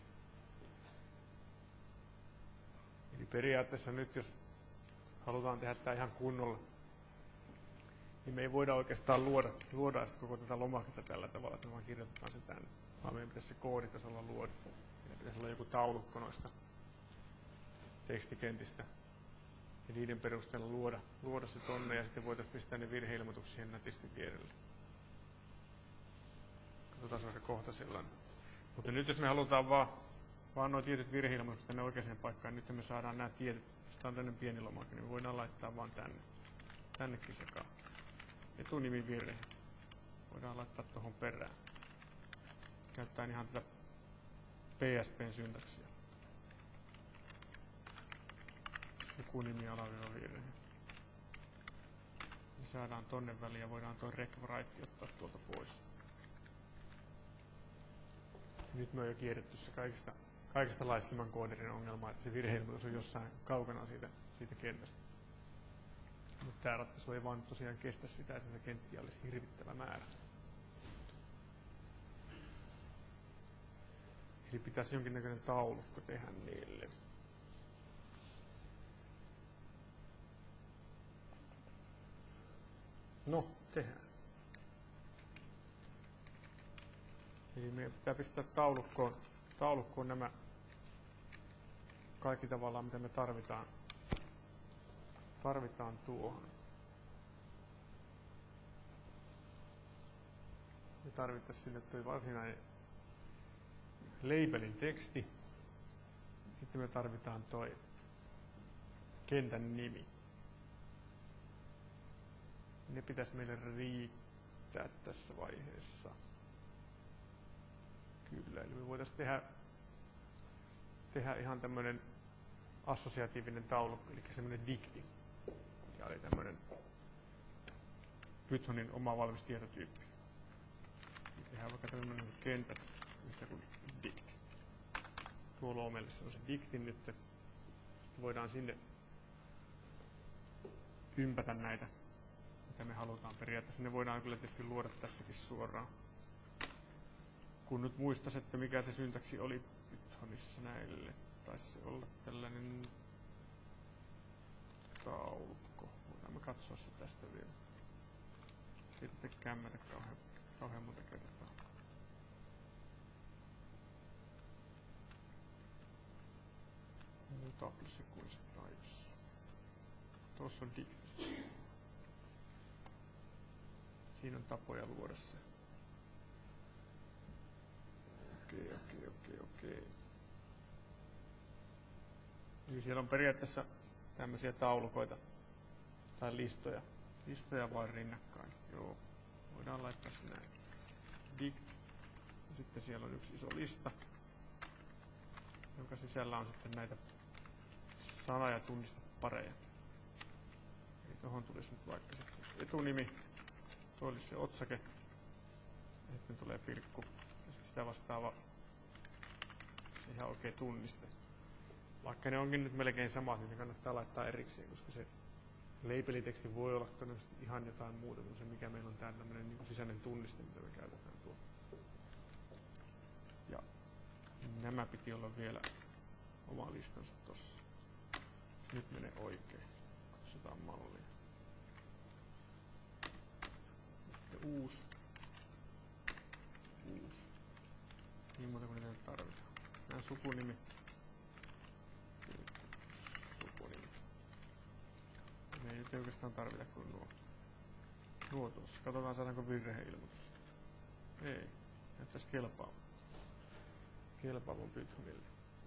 Eli periaatteessa nyt, jos halutaan tehdä tämä ihan kunnolla, niin me ei voida oikeastaan luoda koko tätä lomaketta tällä tavalla, että me vaan kirjoitetaan se tänne. Vaan meidän pitäisi se kooditasolla luoda. Meidän pitäisi olla joku taulukko noista tekstikentistä. Ja niiden perusteella luoda se tonne ja sitten voitaisiin pistää ne virheilmoituksia nätisti vierelle. Katsotaan vaikka kohta sellainen. Mutta nyt jos me halutaan vaan nuo tietyt virheilmoitukset tänne oikeaan paikkaan, nyt me saadaan nämä tietyt, jos tämä on tämmöinen pieni lomake, niin me voidaan laittaa vaan tännekin sekaan. Etunimi virhe. Voidaan laittaa tuohon perään. Käyttäen ihan tätä PSP:n syntaksia. Sukunimi _virhe. Niin saadaan tonne väliin ja voidaan tuo rec_write ottaa tuolta pois. Nyt me on jo kierretty se kaikista laiskimman kooderin ongelma, että se virheilmoitus on jossain kaukana siitä kentästä. Mutta tämä ratkaisu ei vaan tosiaan kestä sitä, että näitä kenttiä olisi hirvittävä määrä. Eli pitäisi jonkinnäköinen taulukko tehdä niille. No, tehdään. Eli meidän pitää pistää taulukkoon nämä kaikki tavallaan, mitä me tarvitaan tuohon. Me tarvittaisiin sinne tuo varsinainen labelin teksti. Sitten me tarvitaan toi kentän nimi. Ne pitäisi meille riittää tässä vaiheessa. Kyllä, eli me voitaisiin tehdä ihan tämmöinen assosiatiivinen taulukko, eli semmoinen dikti. Ja oli tämmöinen Pythonin oma valmis tietotyyppi. Tehdään vaikka tämmöinen kentät yhtä kuin dikti. Tuo luo meille semmoisen diktin nyt. Sitten voidaan sinne ympätä näitä, mitä me halutaan periaatteessa. Ne voidaan kyllä tietysti luoda tässäkin suoraan. Kun nyt muistaisi, että mikä se syntaksi oli Pythonissa näille. Taisi olla tällainen taulukko. Voidaan me katsoa se tästä vielä. Ei tätä kämmätä kauhean monta kertaa. Mutable sequence types. Tuossa on dikti. Siinä on tapoja luoda se. Okei. Eli siellä on periaatteessa tämmöisiä taulukoita tai listoja. Listoja vaan rinnakkain. Joo. Voidaan laittaa se näin. Dict. Ja sitten siellä on yksi iso lista, jonka sisällä on sitten näitä sana- ja tunnistepareja. Eli tuohon tulisi nyt vaikka sitten etunimi. Tuo olisi se otsake. Ja sitten tulee pilkku. Ja sitten sitä vastaava se ihan oikea tunniste. Vaikka ne onkin nyt melkein samat, niin ne kannattaa laittaa erikseen, koska se labeliteksti voi olla todennäköisesti ihan jotain muuta kuin se, mikä meillä on täällä tämmöinen niin kuin sisäinen tunniste, mitä me käytetään tuolla. Ja nämä piti olla vielä oma listansa tossa. Nyt menee oikein. Katsotaan mallia. Sitten uusi. Niin muuta kuin niitä tarvitaan. Nämä sukunimi. Me ei nyt oikeastaan tarvita kuin nuo tuossa. Katsotaan saadaanko virheilmoitus. Ei. Näyttäisi kelpaavan Pythonille.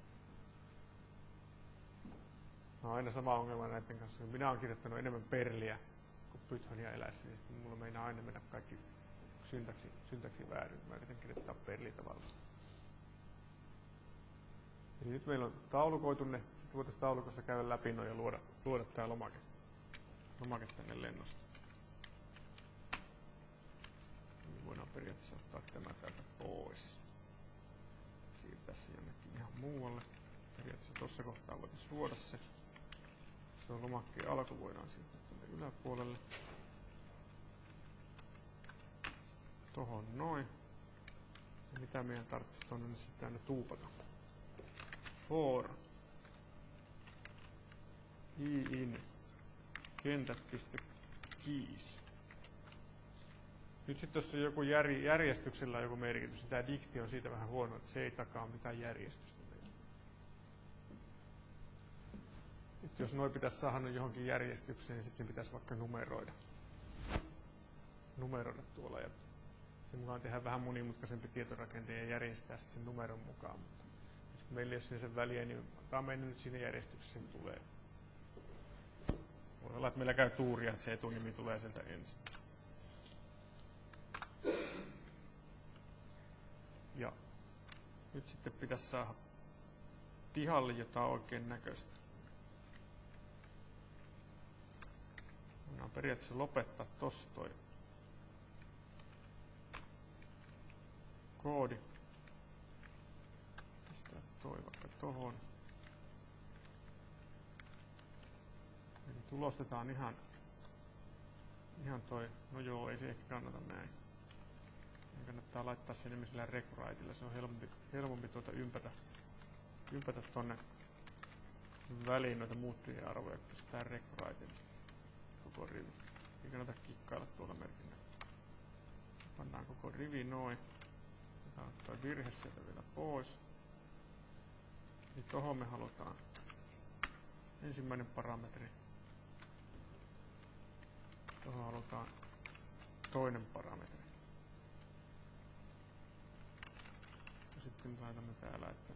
No aina sama ongelma näiden kanssa. Minä olen kirjoittanut enemmän Perliä kuin Pythonia eläessä, niin sitten mulla meinaa aina mennä kaikki syntaksi väärin. Mä yritän kirjoittaa Perli tavallaan. Eli nyt meillä on taulukoitu ne. Sitten voitaisiin taulukossa käydä läpi noin ja luoda tää lomake tänne lennosta. Niin voidaan periaatteessa ottaa tämä täältä pois. Siirtää se jonnekin ihan muualle. Periaatteessa tuossa kohtaa voitaisiin luoda se. Tuo lomakkeen alku voidaan siirtää tänne yläpuolelle. Tohon noin. Ja mitä meidän tarvitsisi tuonne nyt sitten aina tuupata? For in kentät.keys. Nyt sitten jos on joku järjestyksellä joku merkitys, niin tämä dikti on siitä vähän huono, että se ei takaa mitään järjestystä meille. Nyt jos noi pitäisi saada johonkin järjestykseen, niin sitten pitäisi vaikka numeroida tuolla. Ja sen mukaan tehdään vähän monimutkaisempi tietorakenteen ja järjestää sitten sen numeron mukaan. Mutta jos meillä ei ole siinä sen väliä, niin antaa mennä nyt siinä järjestyksessä tulee. Voi olla, että meillä käy tuuria, että se etunimi tulee sieltä ensin. Ja Nyt sitten pitäisi saada pihalle jotain oikein näköistä. Voidaan periaatteessa lopettaa tossa toi koodi. Pistää toi vaikka tohon. Eli tulostetaan ihan toi, no joo, ei se ehkä kannata näin. Niin kannattaa laittaa sen nimisellä recwriteilla, se on helpompi ympätä tonne väliin noita muuttujien arvoja, kun pistää recwriteilla koko rivi. Ei kannata kikkailla tuolla merkinnällä. Pannaan koko rivi noin. Otetaan toi virhe sieltä vielä pois. Niin tohon me halutaan ensimmäinen parametri. Tuohon halutaan toinen parametri. Ja sitten laitamme täällä, että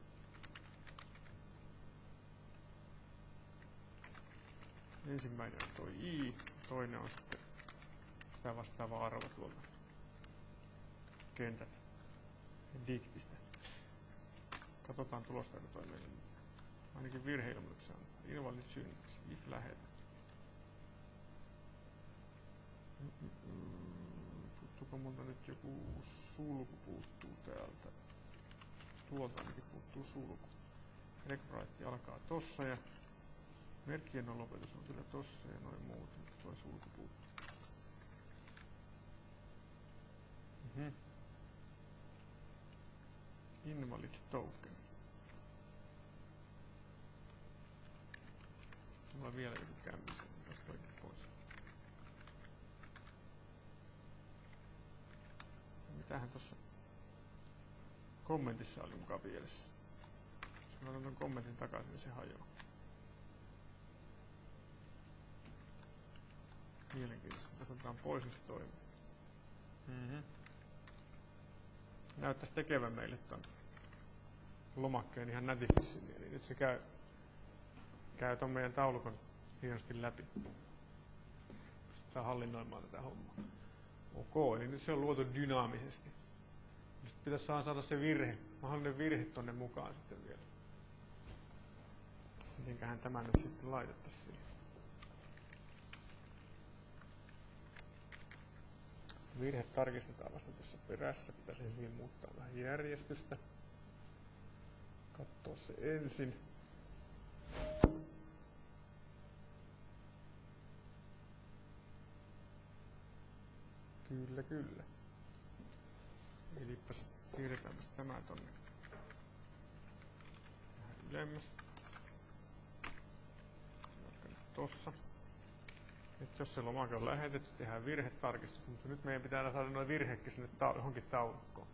ensimmäinen on tuo i, toinen on sitten sitä vastaava arvo tuolta kentät diktistä. Katsotaan tulosta, kun toi meni. Ainakin virheilmoituksia antaa. Invalid syntax, if lähetä. Puuttuuko multa nyt joku sulku puuttuu täältä? Tuolta ainakin puuttuu sulku. Recwrite alkaa tossa ja merkkien lopetus on kyllä tossa ja noin muut, mutta toi sulku puuttuu. Invalid token. Mulla vielä joku kämmissä, jos toikin pois. Mitähän tossa kommentissa oli mukaan pielessä? Jos mä otan ton kommentin takaisin, niin se hajoaa. Mielenkiintoista. Jos otetaan pois, niin se toimii. Näyttäisi tekevän meille ton lomakkeen ihan nätisti sinne. Eli nyt se käy ton meidän taulukon hienosti läpi. Pystytään hallinnoimaan tätä hommaa. Ok, eli nyt se on luotu dynaamisesti. Nyt pitäisi saada se mahdollinen virhe tonne mukaan sitten vielä. Mitenköhän tämä nyt sitten laitettaisiin? Virhe tarkistetaan vasta tuossa perässä. Pitäisi hyvin muuttaa vähän järjestystä. Katsoa se ensin. Kyllä. Elipäs siirretäänpäs tämä tonne vähän ylemmäs. Vaikka nyt tossa. Nyt jos se lomake on lähetetty, tehdään virhetarkistus, mutta nyt meidän pitää saada nuo virheetkin sinne johonkin taulukkoon.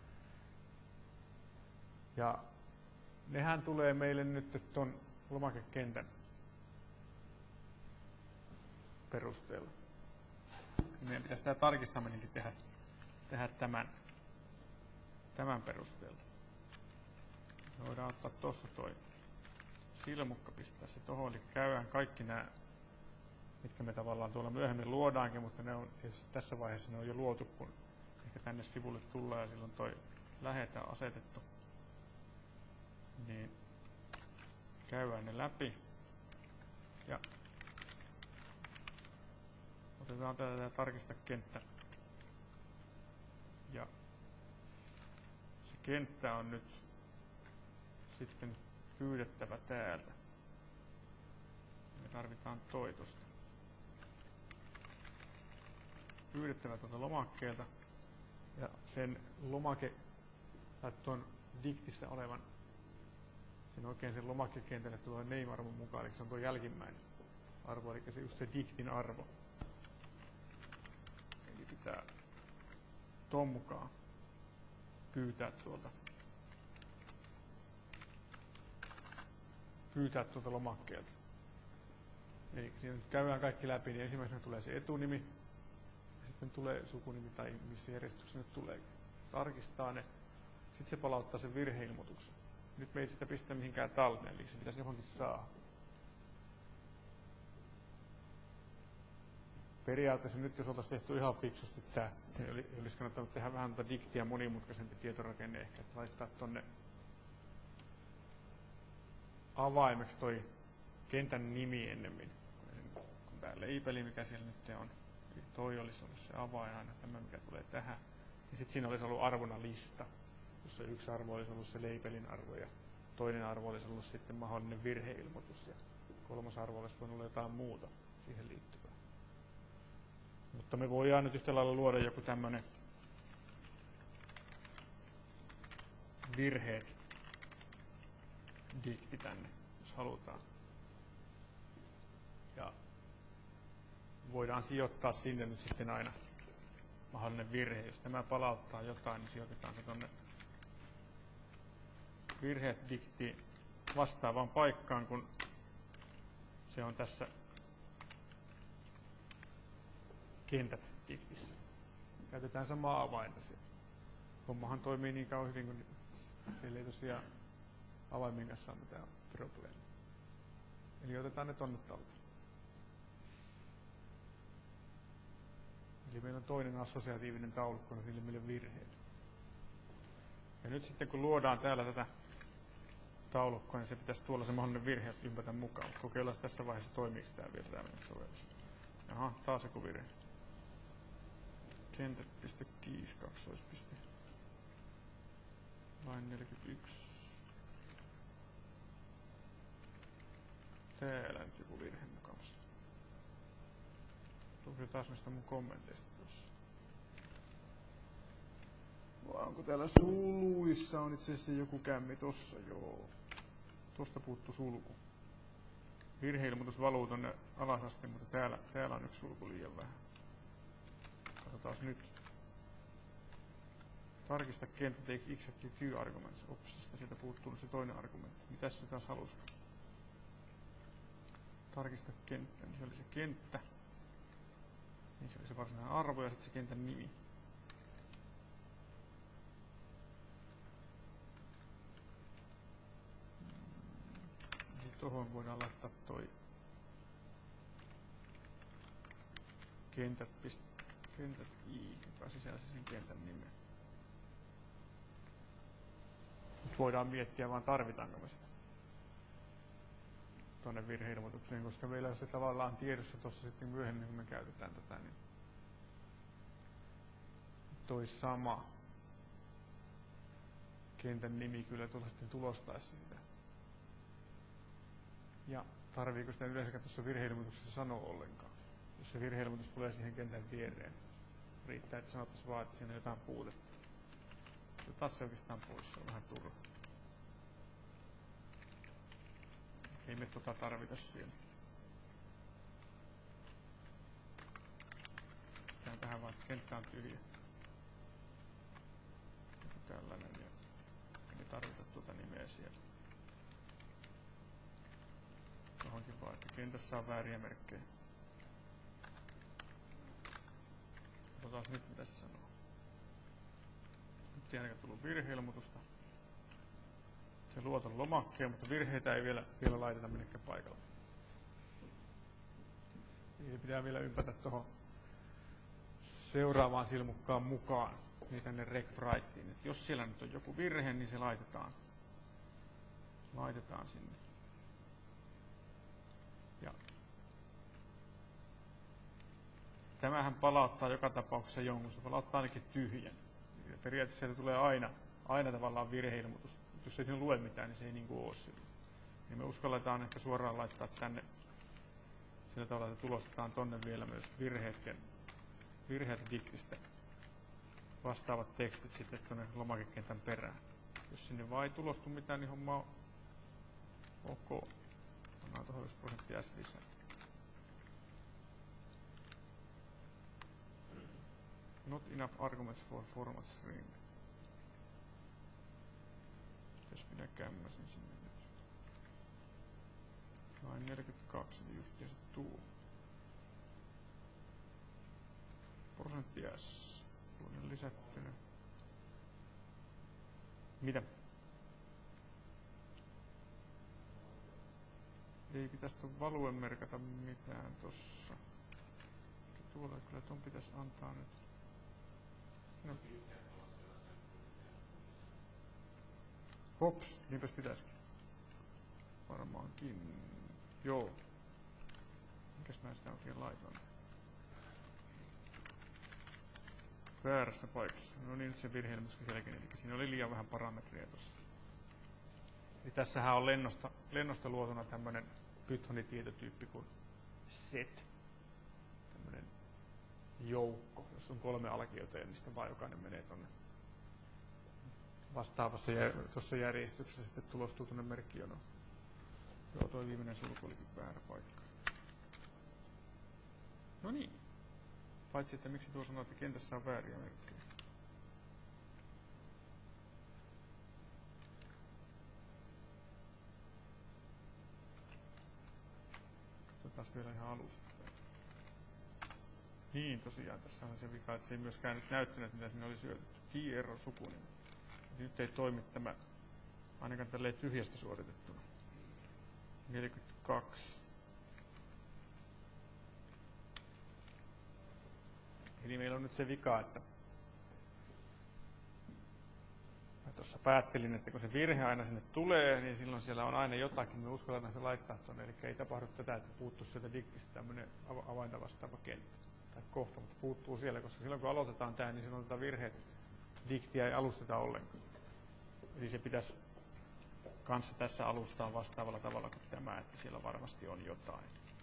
Ja nehän tulee meille nyt ton lomakekentän perusteella. Meidän pitäisi tämä tarkistaminenkin tehdä tämän perusteella. Me voidaan ottaa tuosta toi silmukka, pistää se tohon, eli käydään kaikki nämä, mitkä me tavallaan tuolla myöhemmin luodaankin, mutta ne on tietysti tässä vaiheessa ne on jo luotu, kun ehkä tänne sivulle tullaan ja silloin toi lähetä asetettu. Niin käydään ne läpi ja otetaan tätä tarkista kenttä. Ja se kenttä on nyt sitten pyydettävä täältä. Me tarvitaan toi tosta. Pyydettävä tuolta lomakkeelta ja sen lomake tai tuon diktissä olevan sen lomakkekentälle tulee name-arvon mukaan, eli se on tuo jälkimmäinen arvo, eli se just se diktin arvo. Eli pitää tuon mukaan pyytää tuolta lomakkeelta. Eli siinä nyt käydään kaikki läpi, niin ensimmäisenä tulee se etunimi, ja sitten tulee sukunimi tai missä järjestyksessä nyt tulee. Tarkistaa ne, sitten se palauttaa sen virheilmoituksen. Nyt me ei sitä pistä mihinkään talteen, eli se pitäisi johonkin saada. periaatteessa nyt jos oltaisiin tehty ihan fiksusti tämä, niin olisi kannattanut tehdä vähän diktiä monimutkaisempi tietorakenne ehkä, että laittaa tuonne avaimeksi toi kentän nimi ennemmin. Kun tämä labeli, mikä siellä nyt on, eli toi olisi ollut se avain aina, tämä mikä tulee tähän. Ja sitten siinä olisi ollut arvona lista, jossa yksi arvo olisi ollut se labelin arvo ja toinen arvo olisi ollut sitten mahdollinen virheilmoitus ja kolmas arvo olisi voinut olla jotain muuta siihen liittyvää. Mutta me voidaan nyt yhtä lailla luoda joku tämmöinen virheet dikti tänne, jos halutaan. Ja voidaan sijoittaa sinne nyt sitten aina mahdollinen virhe. Jos tämä palauttaa jotain, niin sijoitetaan se tuonne virheet diktiin vastaavaan paikkaan, kun se on tässä kentät diktissä. Käytetään samaa avainta siellä. Hommahan toimii niin kauan hyvin, kun siellä ei tosiaan avaimen kanssa ole mitään probleemia. Eli otetaan ne tonne talteen. Eli meillä on toinen assosiatiivinen taulukko niille meille virheille. Ja nyt sitten kun luodaan täällä tätä taulukkoa, niin se pitäisi tuolla se mahdollinen virhe ympätä mukaan. Kokeillaan tässä vaiheessa toimiiko tämä vielä tämä sovellus. Jaha, taas joku virhe. Center.keys kaksoispiste. Line 41. Täällä nyt joku virhe mukamassa. Tuliko taas noista mun kommenteista tuossa? Vai onko täällä suluissa on itse asiassa joku kämmi tossa, joo. Tuosta puuttuu sulku. Virheilmoitus valuu tonne alas asti, mutta täällä on yksi sulku liian vähän. Katsotaan nyt. Tarkista kenttä takes exactly two arguments. Opsista sieltä puuttuu se toinen argumentti. Mitäs se taas halusi? Tarkista kenttä. Niin se oli se kenttä. Niin se oli se varsinainen arvo ja sitten se kentän nimi. Eli tuohon voidaan laittaa toi kentät i, joka sisälsi sen kentän nimen. Nyt voidaan miettiä vaan tarvitaanko me sitä tuonne virheilmoitukseen, koska meillä on se tavallaan tiedossa tuossa sitten myöhemmin, kun me käytetään tätä, niin toi sama kentän nimi kyllä tulla sitten tulostaessa sitä. Ja tarviiko sitä yleensäkään tuossa virheilmoituksessa sanoa ollenkaan? Jos se virheilmoitus tulee siihen kentän viereen, riittää, että sanottaisiin vaan, että siinä on jotain puutetta. Taas se oikeastaan pois, se on vähän turha. Ei me tarvita siellä. Tehdään tähän vaan, että kenttä on tyhjä. Joku tällainen, ja ei tarvita tuota nimeä siellä. Johonkin vaan, että kentässä on vääriä merkkejä. Katsotaan nyt, mitä se sanoo. Nyt ei ainakaan tullut virheilmoitusta. Se luo ton lomakkeen, mutta virheitä ei vielä laiteta minnekään paikalle. Eli pitää vielä ympätä tuohon seuraavaan silmukkaan mukaan, niin tänne rec-writeen. Jos siellä nyt on joku virhe, niin se laitetaan sinne. Ja tämähän palauttaa joka tapauksessa jonkun, se palauttaa ainakin tyhjän. Ja periaatteessa sieltä tulee aina tavallaan virheilmoitus. Jos ei siinä lue mitään, niin se ei niin kuin ole silloin. Niin me uskalletaan ehkä suoraan laittaa tänne sillä tavalla, että tulostetaan tonne vielä myös virheet diktistä vastaavat tekstit sitten tuonne lomakekentän perään. Jos sinne vaan ei tulostu mitään, niin homma on ok. Pannaan tuohon 1% s lisää. Not enough arguments for format string. Jos minä kämmäsin sinne nyt. Line 42, niin just ja se tuu. Prosentti S. Tuonne lisättynä. Mitä? Ei pitäisi tuon valuen merkata mitään tossa. tuolla kyllä ton pitäisi antaa nyt. No. Hops, niinpäs pitäisikin. Varmaankin. Joo. Mikäs mä sitä oikein laitan? Väärässä paikassa. No niin, nyt se virheilmuskin selkeä, eli siinä oli liian vähän parametria tuossa. Eli tässähän on lennosta luotuna tämmönen Python-tietotyyppi kuin set. Tämmönen joukko, jos on 3 alkiota ja niistä vaan jokainen menee tonne vastaavassa tuossa järjestyksessä sitten tulostuu tuonne merkkijonoon. Joo, toi viimeinen sulku olikin väärä paikka. No niin. Paitsi, että miksi tuo sanoo, että kentässä on vääriä merkkejä. Katsotaan vielä ihan alusta. Niin, tosiaan tässä on se vika, että se ei myöskään nyt näyttänyt, mitä siinä oli syötetty. Key error sukunimi. Nyt ei toimi tämä ainakaan tälleen tyhjästä suoritettuna. 42. Eli meillä on nyt se vika, että mä tuossa päättelin, että kun se virhe aina sinne tulee, niin silloin siellä on aina jotakin, me uskalletaan se laittaa tuonne. Eli ei tapahdu tätä, että puuttuu sieltä diktistä tämmöinen avainta vastaava kenttä tai kohta, mutta puuttuu siellä, koska silloin kun aloitetaan tämä, niin silloin tätä virheet diktiä ei alusteta ollenkaan. Eli se pitäisi kanssa tässä alustaa vastaavalla tavalla kuin tämä, että siellä varmasti on jotain.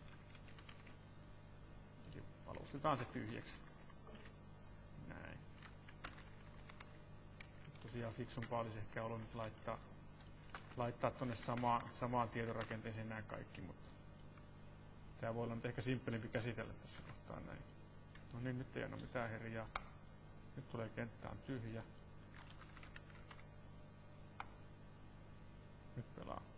Eli alustetaan se tyhjäksi. Näin. Tosiaan fiksumpaa olisi ehkä ollut nyt laittaa tuonne samaan tietorakenteeseen nämä kaikki, mutta tämä voi olla nyt ehkä simppelimpi käsitellä tässä kohtaa näin. No niin, nyt ei anna mitään herjaa. Nyt tulee kenttään tyhjä. Nyt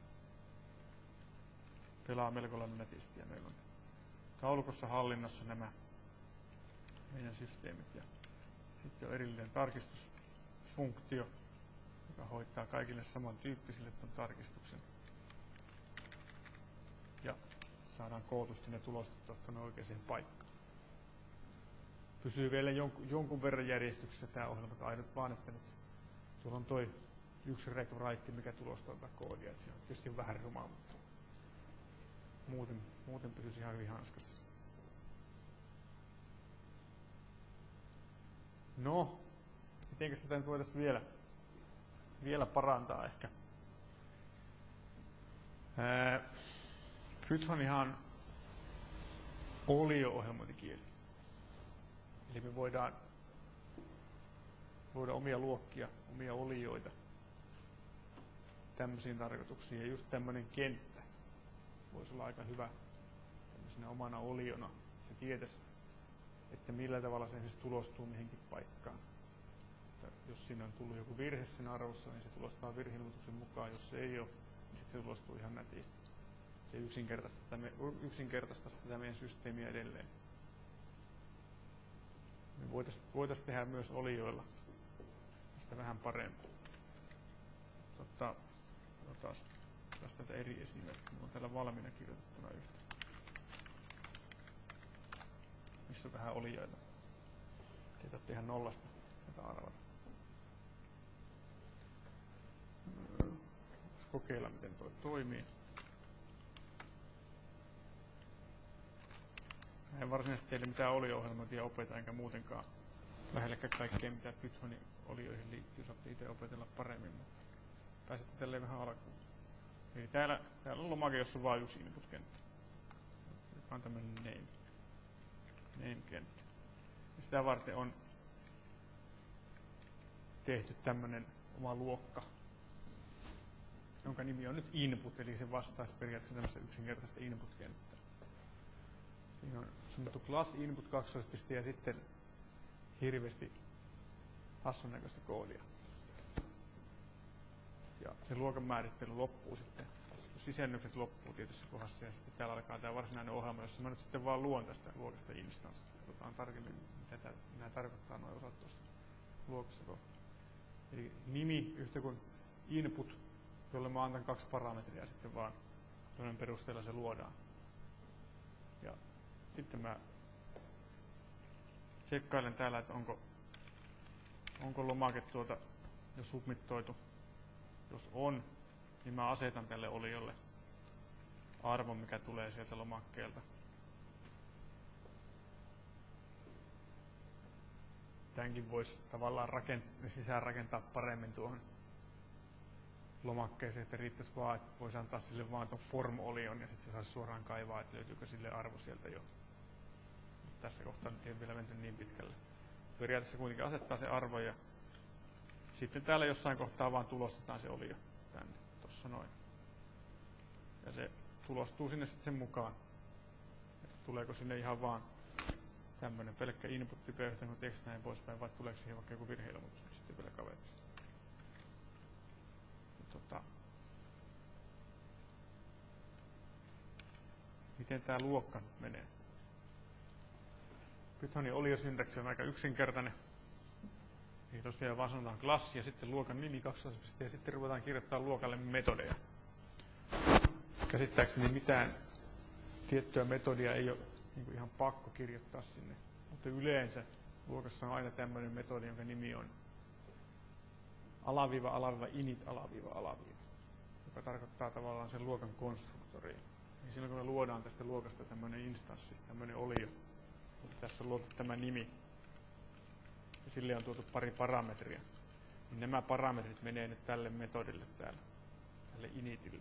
pelaa melko lailla nätisti ja meillä on taulukossa hallinnassa nämä meidän systeemit ja sitten on erillinen tarkistusfunktio, joka hoitaa kaikille samantyyppisille tuon tarkistuksen ja saadaan kootusti ne tulostettua tuonne oikeaan paikkaan. Pysyy vielä jonkun verran järjestyksessä tämä ohjelma, että ainut vaan, että nyt tuolla on toi yksi read-write, mikä tulostaa tätä koodia, että se on tietysti vähän rumaa, mutta muuten pysyisi ihan hyvin hanskassa. No, mitenkäs tätä nyt voitaisiin vielä parantaa ehkä? Pythonihan olio-ohjelmointikieli. Eli me voidaan luoda omia luokkia, omia olioita tämmöisiin tarkoituksiin. Ja just tämmöinen kenttä voisi olla aika hyvä tämmöisenä omana oliona. Se tietäisi, että millä tavalla se siis tulostuu mihinkin paikkaan. Että jos siinä on tullut joku virhe siinä arvossa, niin se tulostaa virheilmoituksen mukaan. Jos se ei ole, niin sitten se tulostuu ihan nätisti. Se yksinkertaistaa tätä meidän systeemiä edelleen. Me voitaisiin tehdä myös olioilla tästä vähän parempi. Otetaan tästä eri esimerkkiä. Minulla on täällä valmiina kirjoitettuna yhtä. Missä on vähän olioita. Te tarvitsette ihan nollasta tätä arvata. Kokeilla, miten tuo toimii. Mä en varsinaisesti teille mitään olio-ohjelmointia opeta, enkä muutenkaan lähellekään kaikkea, mitä Pythonin olioihin liittyy. Saatte itse opetella paremmin, mutta pääsette tälleen vähän alkuun. Eli täällä on lomake, jossa on vain yksi input-kenttä. Joka on tämmöinen name-kenttä. Ja sitä varten on tehty tämmöinen oma luokka, jonka nimi on nyt input, eli se vastaisi periaatteessa tämmöistä yksinkertaista input-kenttää. Siinä on sanottu class input kaksoispiste ja sitten hirveästi hassun näköistä koodia. Ja se luokan määrittely loppuu sitten, sisälnnykset loppuu tietysti kohdassa ja sitten täällä alkaa tämä varsinainen ohjelma, jossa mä nyt sitten vaan luon tästä luokasta instanssia. Katsotaan tarkemmin, mitä nämä tarkoittaa nuo osat tuossa luokassa kohta. Eli nimi yhtä kuin input, jolle mä antan 2 parametria sitten vaan, joiden perusteella se luodaan. Ja sitten mä tsekkailen täällä, että onko lomake jo submittoitu. Jos on, niin mä asetan tälle oliolle arvon, mikä tulee sieltä lomakkeelta. Tämänkin voisi tavallaan sisään rakentaa paremmin tuohon lomakkeeseen, että riittäisi vaan, että voisi antaa sille vaan tuon form-olion ja sitten se saisi suoraan kaivaa, että löytyykö sille arvo sieltä jo. Tässä kohtaa nyt ei vielä menty niin pitkälle. Periaatteessa kuitenkin asettaa se arvo ja sitten täällä jossain kohtaa vaan tulostetaan se olio tänne, tossa noin. Ja se tulostuu sinne sitten sen mukaan, että tuleeko sinne ihan vaan tämmöinen pelkkä input-typeyhtänä teksti näin poispäin, vai tuleeko siihen vaikka joku virheilmoitus nyt sitten vielä kaveriksi. Miten tämä luokka nyt menee? Pythonin oliosyntaksi on aika yksinkertainen. Eli tosiaan vaan sanotaan class ja sitten luokan nimi 2 ja sitten ruvetaan kirjoittaa luokalle metodeja. Käsittääkseni mitään tiettyä metodia ei ole niin ihan pakko kirjoittaa sinne. Mutta yleensä luokassa on aina tämmöinen metodi, jonka nimi on --init --, joka tarkoittaa tavallaan sen luokan konstruktoria. Ja silloin kun me luodaan tästä luokasta tämmöinen instanssi, tämmöinen olio, tässä on luotu tämä nimi, ja sille on tuotu pari parametria, niin nämä parametrit menee nyt tälle metodille täällä, tälle initille.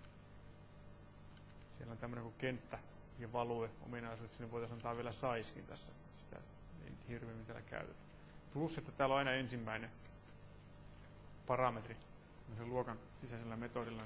Siellä on tämmöinen kuin kenttä ja value ominaisuus, sinne voitaisiin antaa vielä sizekin tässä, sitä ei hirveämmin täällä käytetä. Plus, että täällä on aina ensimmäinen parametri, sen luokan sisäisellä metodilla,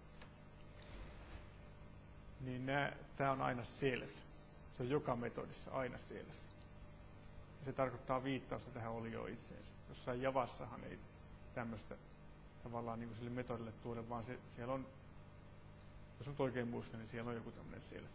niin tämä on aina self. Se on joka metodissa aina self. Ja se tarkoittaa viittausta tähän olioon itseensä. Jossain Javassahan ei tämmöistä tavallaan niin kuin sille metodille tuoda, vaan siellä on, jos nyt oikein muistan, niin siellä on joku tämmöinen self,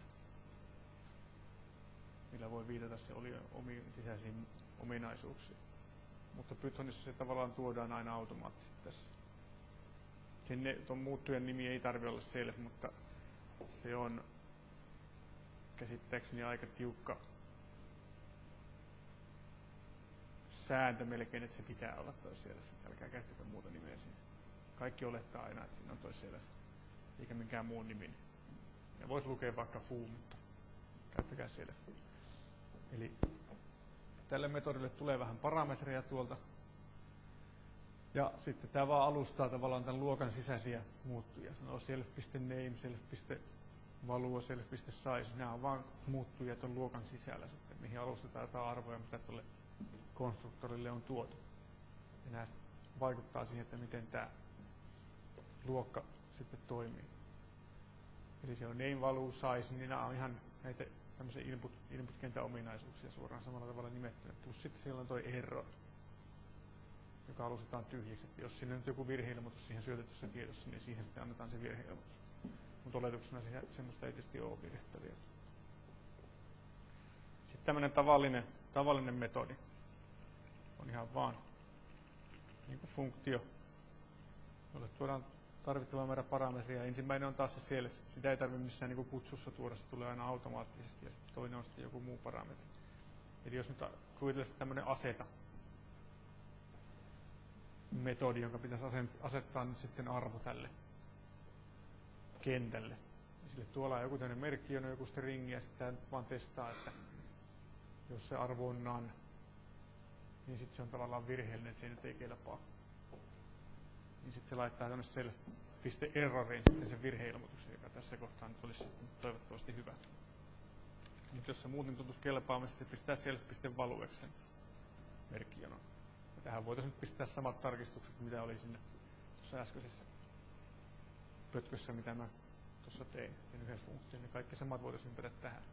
millä voi viitata se olion omiin sisäisiin ominaisuuksiin. Mutta Pythonissa se tavallaan tuodaan aina automaattisesti tässä. Tuon muuttujan nimi ei tarvitse olla self, mutta se on käsittääkseni aika tiukka sääntö melkein, että se pitää olla toi self. Älkää käyttäkö muuta nimeä siinä. Kaikki olettaa aina, että siinä on toi self, eikä minkään muun nimi. Ja voisi lukea vaikka foo, mutta käyttäkää self. Eli tälle metodille tulee vähän parametreja tuolta. Ja sitten tämä vaan alustaa tavallaan tämän luokan sisäisiä muuttujia. Sanoo self.name, self.value, self.size. Nämä on vaan muuttujia tuon luokan sisällä sitten, mihin alustetaan jotain arvoja, mitä tuolle konstruktorille on tuotu. Ja nämä vaikuttaa siihen, että miten tämä luokka sitten toimii. Eli se on name, value, size, niin nämä on ihan näitä tämmöisiä input-kentän ominaisuuksia suoraan samalla tavalla nimettynä. Plus sitten siellä on tuo error, joka alustetaan tyhjäksi. Että jos siinä on joku virheilmoitus siihen syötetyssä tiedossa, niin siihen sitten annetaan se virheilmoitus. Mutta oletuksena semmoista ei tietysti ole virhettä vielä. Sitten tämmöinen tavallinen metodi on ihan vaan niin kuin funktio, jolle tuodaan tarvittava määrä parametria. Ensimmäinen on taas se self. Sitä ei tarvitse missään niin kuin kutsussa tuoda, se tulee aina automaattisesti ja sitten toinen on sitten joku muu parametri. Eli jos nyt kuvitellaan tämmöinen aseta metodi, jonka pitäisi asettaa nyt sitten arvo tälle kentälle. Ja sille tuolla on joku tämmöinen merkki, on joku stringi ja sitten vaan testaa, että jos se arvo on none, niin sitten se on tavallaan virheellinen, että se nyt ei kelpaa. Niin sitten se laittaa tänne self.erroriin sitten sen virheilmoituksen, joka tässä kohtaa nyt olisi toivottavasti hyvä. Mutta jos se muuten tuntuisi kelpaamaan, sitten pistää self.valueksi sen merkkijonon. Ja tähän voitaisiin nyt pistää samat tarkistukset, mitä oli sinne tuossa äskeisessä pötkössä, mitä mä tuossa tein, sen yhden funktion, niin kaikki samat voitaisiin ympätä tähän.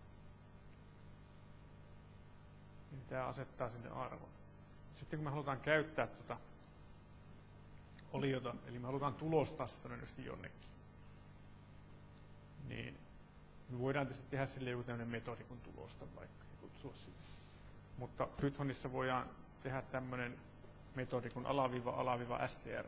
Niin tämä asettaa sinne arvon. Sitten kun me halutaan käyttää tuota oliota, eli me halutaan tulostaa se todennäköisesti jonnekin, niin me voidaan tietysti tehdä sille joku tämmöinen metodi kuin tulosta vaikka ja kutsua sitä. Mutta Pythonissa voidaan tehdä tämmöinen metodi kuin --str,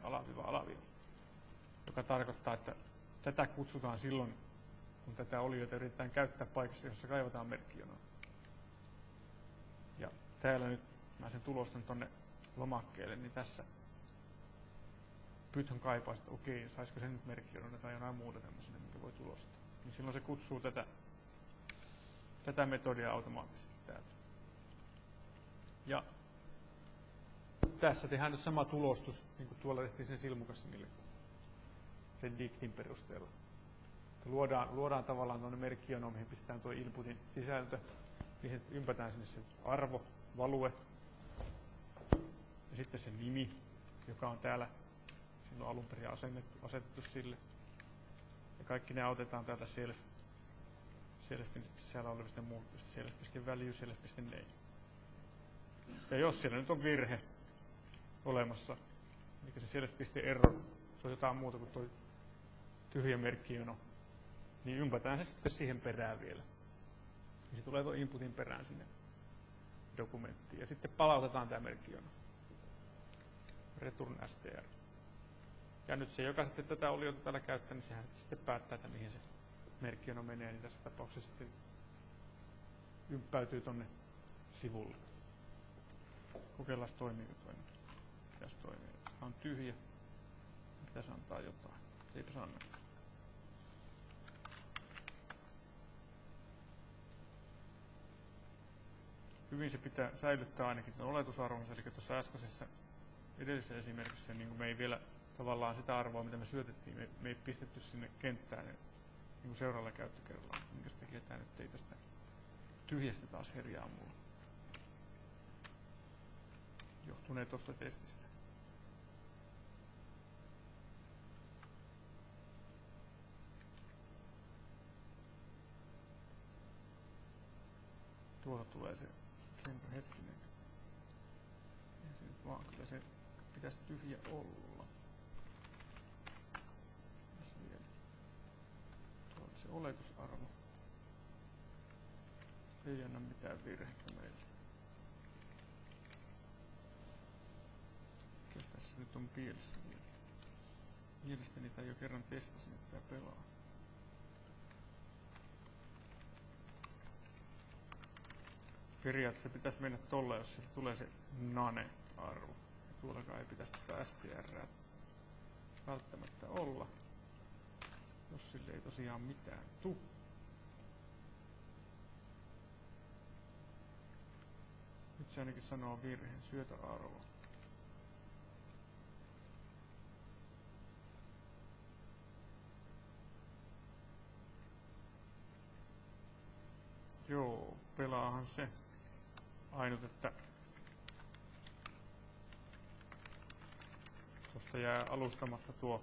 joka tarkoittaa, että tätä kutsutaan silloin, kun tätä oliota yritetään käyttää paikassa, jossa kaivataan merkkijonoa. Ja täällä nyt mä sen tulostan tonne lomakkeelle, niin tässä Python kaipaa, että okei, saisiko se nyt merkkijohdon tai jonain muuta tämmöisenä, mikä voi tulostaa. Niin silloin se kutsuu tätä metodia automaattisesti täältä. Ja tässä tehdään nyt sama tulostus, niin kuin tuolla tehtiin sen Silmukassimille, sen diktin perusteella. Luodaan tavallaan tuonne merkkijonoon, mihin pistetään tuo inputin sisältö, niin sitten ympätään sinne se arvo, value, ja sitten se nimi, joka on täällä silloin alun perin asetettu sille. Ja kaikki ne otetaan täältä selfin sisällä olevista muuttujista, self.value, self.name. Ja jos siellä nyt on virhe olemassa, mikä se self.error, se on jotain muuta kuin tuo tyhjä merkkijono, niin ympätään se sitten siihen perään vielä. Ja se tulee tuon inputin perään sinne dokumenttiin. Ja sitten palautetaan tämä merkkijono. Return str. Ja nyt se, joka sitten tätä oliota täällä käyttää, niin sehän sitten päättää, että mihin se merkkijono menee, niin tässä tapauksessa sitten ympäytyy tonne sivulle. Kokeillaan toimiiko toi nyt. Pitäisi toimia. Tämä on tyhjä. Pitäisi antaa jotain. Eipäs anna. Hyvin se pitää säilyttää ainakin tuon oletusarvonsa, eli tuossa äskeisessä edellisessä esimerkissä niin me ei vielä tavallaan sitä arvoa, mitä me syötettiin, me ei pistetty sinne kenttään niin seuraavalla käyttökerralla, minkä takia tämä nyt ei tästä tyhjästä taas herjaa mulla. Johtunee tuosta testistä. Tuolta tulee se hetkinen. Ei se nyt vaan, kyllä se pitäisi tyhjä olla. Tuo on se oletusarvo. Ei anna mitään virhettä meille. Mikäs tässä nyt on pielessä vielä? Mielestäni tämä jo kerran testasin, että tämä pelaa. Periaatteessa pitäisi mennä tolla, jos siitä tulee se nane-arvo. Ja tuollakaan ei pitäisi tätä str välttämättä olla, jos sille ei tosiaan mitään tule. Nyt se ainakin sanoo virheen, syötä arvo. Joo, pelaahan se. Ainut, että tuosta jää alustamatta tuo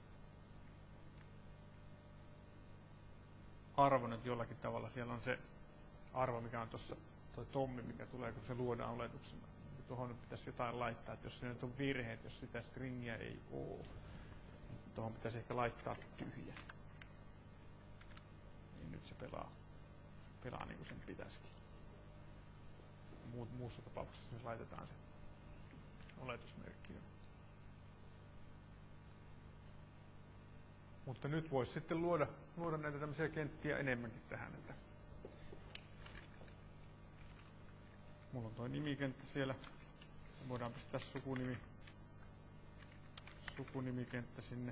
arvo nyt jollakin tavalla. Siellä on se arvo, mikä on tuossa tuo tommi, mikä tulee, kun se luodaan oletuksena. Tuohon nyt pitäisi jotain laittaa, että jos se nyt on virhe, että jos sitä stringiä ei ole, niin tuohon pitäisi ehkä laittaa tyhjä. Niin nyt se pelaa niin kuin sen pitäisikin. Muussa tapauksessa nyt laitetaan se oletusmerkki. Mutta nyt voisi sitten luoda näitä tämmöisiä kenttiä enemmänkin tähän. Että mulla on tuo nimikenttä siellä. Voidaan pistää sukunimikenttä sinne.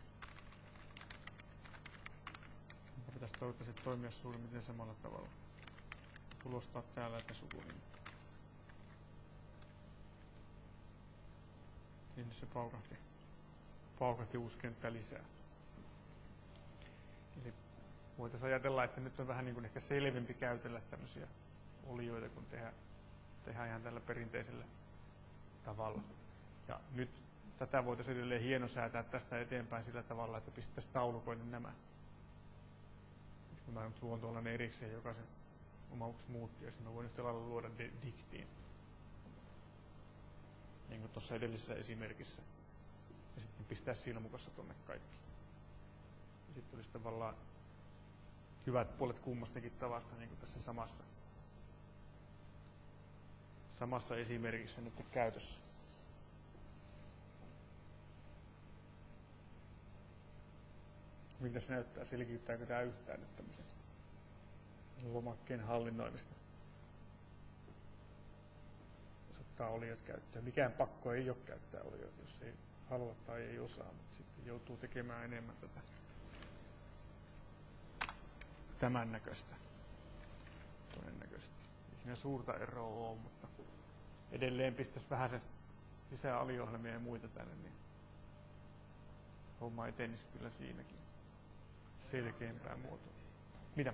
Pitäisi toivottavasti toimia suurin piirtein samalla tavalla. Tulostaa täällä, että sukunimi. Sinne se paukahti uusi kenttä lisää. Eli voitaisiin ajatella, että nyt on vähän niin kuin ehkä selvempi käytellä tämmöisiä olioita, kun tehdään ihan tällä perinteisellä tavalla. Ja nyt tätä voitaisiin edelleen hienosäätää tästä eteenpäin sillä tavalla, että pistettäisiin taulukoille nämä. Mä nyt luon tuollainen erikseen jokaisen omaksi muuttia, ja sitten mä voin yhtä lailla luoda diktiin. Niin kuin tuossa edellisessä esimerkissä. Ja sitten pistää silmukassa tuonne kaikki. Ja sitten olisi tavallaan hyvät puolet kummastakin tavasta, niin kuin tässä samassa esimerkissä nyt käytössä. Miltä se näyttää? Selkiyttääkö tämä yhtään nyt tämmöisen lomakkeen hallinnoimista? ottaa oliot käyttöön. Mikään pakko ei ole käyttää olioita, jos ei halua tai ei osaa, mutta sitten joutuu tekemään enemmän tätä tämän näköistä todennäköisesti. Ei siinä suurta eroa ole, mutta edelleen pistäisi vähän se lisää aliohjelmia ja muita tänne, niin homma etenisi kyllä siinäkin selkeämpään muotoon. Mitä?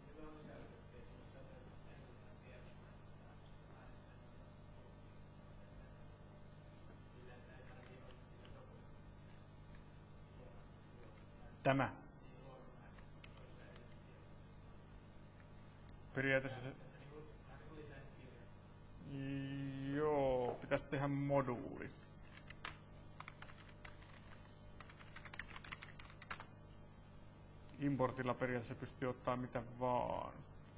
Tämä. Periaatteessa se... Joo, pitäisi tehdä moduuli. Importilla periaatteessa pystyy ottaa mitä vaan.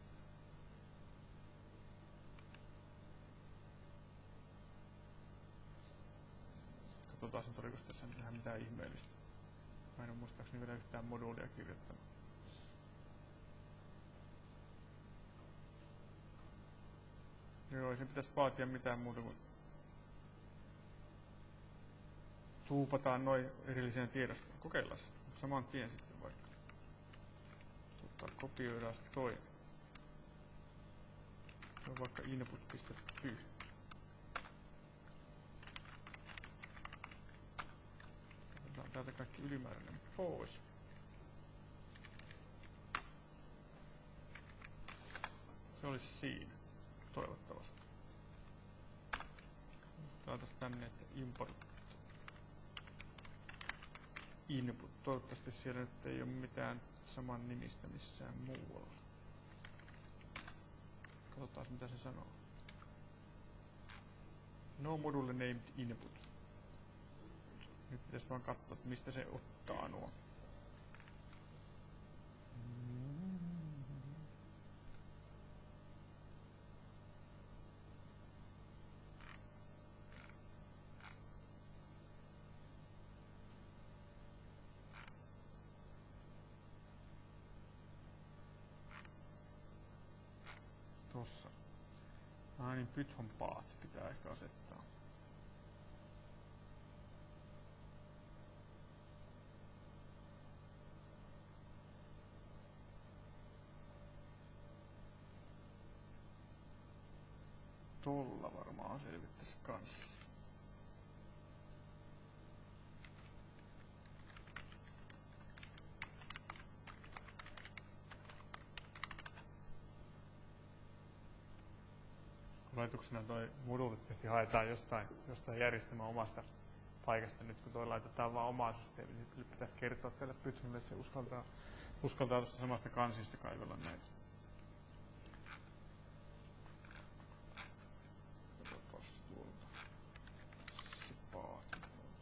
Katsotaan nyt, oliko tässä ihan mitään ihmeellistä. Mä en ole muistaakseni vielä yhtään moduulia kirjoittanut. Joo, ei sen pitäisi vaatia mitään muuta kuin tuupataan noin erilliseen tiedostoon. Kokeillaan saman tien sitten vaikka. Kopioidaan toi. Se on vaikka input.py. Otetaan täältä kaikki ylimääräinen pois. Se olisi siinä, toivottavasti. Otetaan tänne, että import input. Toivottavasti siellä nyt ei ole mitään saman nimistä missään muualla. Katsotaan mitä se sanoo. No module named input. Nyt pitäisi vaan katsoa, että mistä se ottaa nuo. Tossa. Niin Python path pitää ehkä asettaa. Tolla varmaan selvittäisi kanssa. Laituksena toi moduulit tietysti haetaan jostain järjestelmän omasta paikasta. Nyt kun toi laitetaan vaan omaan systeemiin, niin pitäisi kertoa tälle Pythonille, että se uskaltaa tuosta samasta kansista kaivella näitä. Katsotaanpas tuolta. Se paati.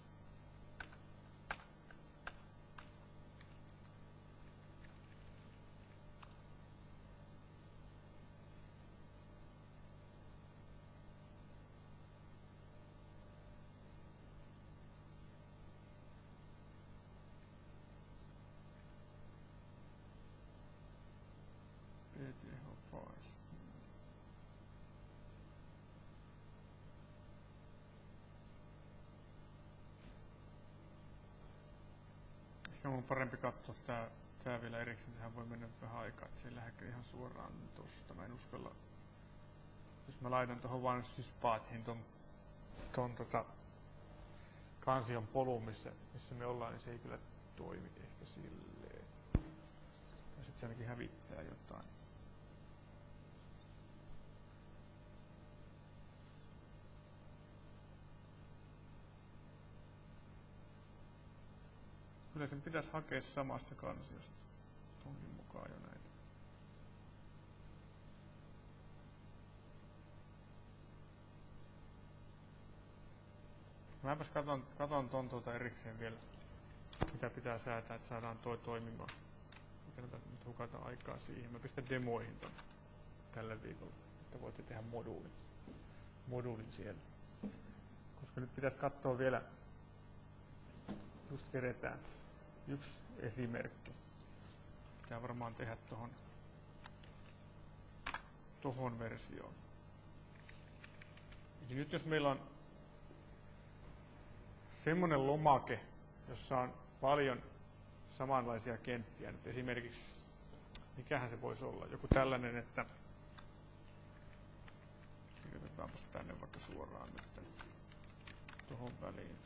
PTH files. Ehkä mun on parempi katsoa tää vielä erikseen. Tähän voi mennä vähän aikaa, että se ei lähdekö ihan suoraan tosta. Mä en uskalla. Jos mä laitan tuohon vaan syspathin ton kansion polun, missä me ollaan, niin se ei kyllä toimi ehkä silleen. Tai sit se ainakin hävittää jotain. Kyllä sen pitäisi hakea samasta kansiosta. Onkin mukaan jo näitä. Mäpäs katon ton erikseen vielä, mitä pitää säätää, että saadaan toi toimimaan. Ei kannata nyt hukata aikaa siihen. Mä pistän demoihin ton tällä viikolla, että voitte tehdä moduulin siellä. Koska nyt pitäisi katsoa vielä, just keretään yksi esimerkki. Pitää varmaan tehdä tohon versioon. Eli nyt jos meillä on semmoinen lomake, jossa on paljon samanlaisia kenttiä, nyt esimerkiksi, mikähän se voisi olla, joku tällainen, että kirjoitetaanpas tänne vaikka suoraan nyt tuohon väliin.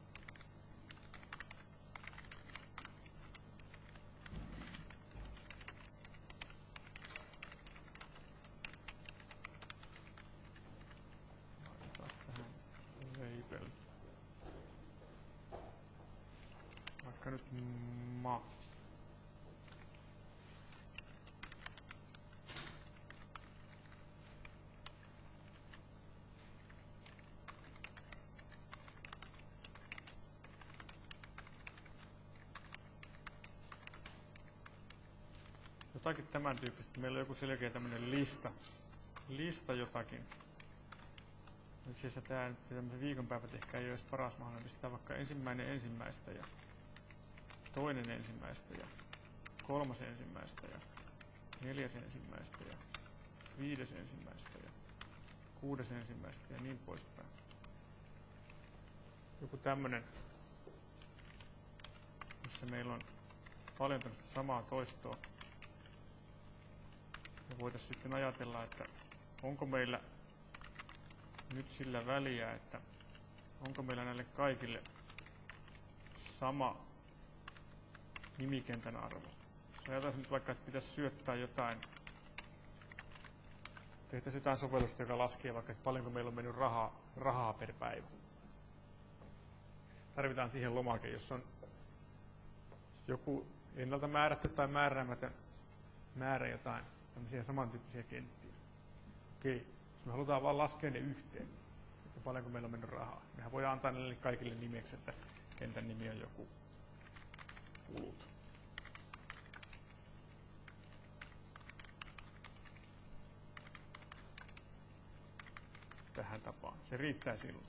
Laitetaan tähän label. Vaikka nyt ma. Jotakin tämän tyyppistä. Meillä on joku selkeä tämmöinen lista jotakin. Miksi se tämmöisen viikonpäivät ehkä ei ole edes paras mahdollinen pistää vaikka 1.1. ja 2.1. ja 3.1. ja 4.1. ja 5.1. ja 6.1. ja niin poispäin. Joku tämmönen, missä meillä on paljon tämmöistä samaa toistoa. Ja voitaisiin sitten ajatella, että onko meillä nyt sillä väliä, että onko meillä näille kaikille sama nimikentän arvo. Jos ajatellaan nyt vaikka, että pitäisi syöttää jotain, tehtäisiin jotain sovellusta, joka laskee vaikka, että paljonko meillä on mennyt rahaa per päivä. Tarvitaan siihen lomake, jossa on joku ennalta määrätty tai määräämätön määrä jotain tämmöisiä samantyyppisiä kenttiä. Okei, jos me halutaan vaan laskea ne yhteen, että paljonko meillä on mennyt rahaa, mehän voidaan antaa niille kaikille nimeksi, että kentän nimi on joku kulut. Tähän tapaan. Se riittää silloin.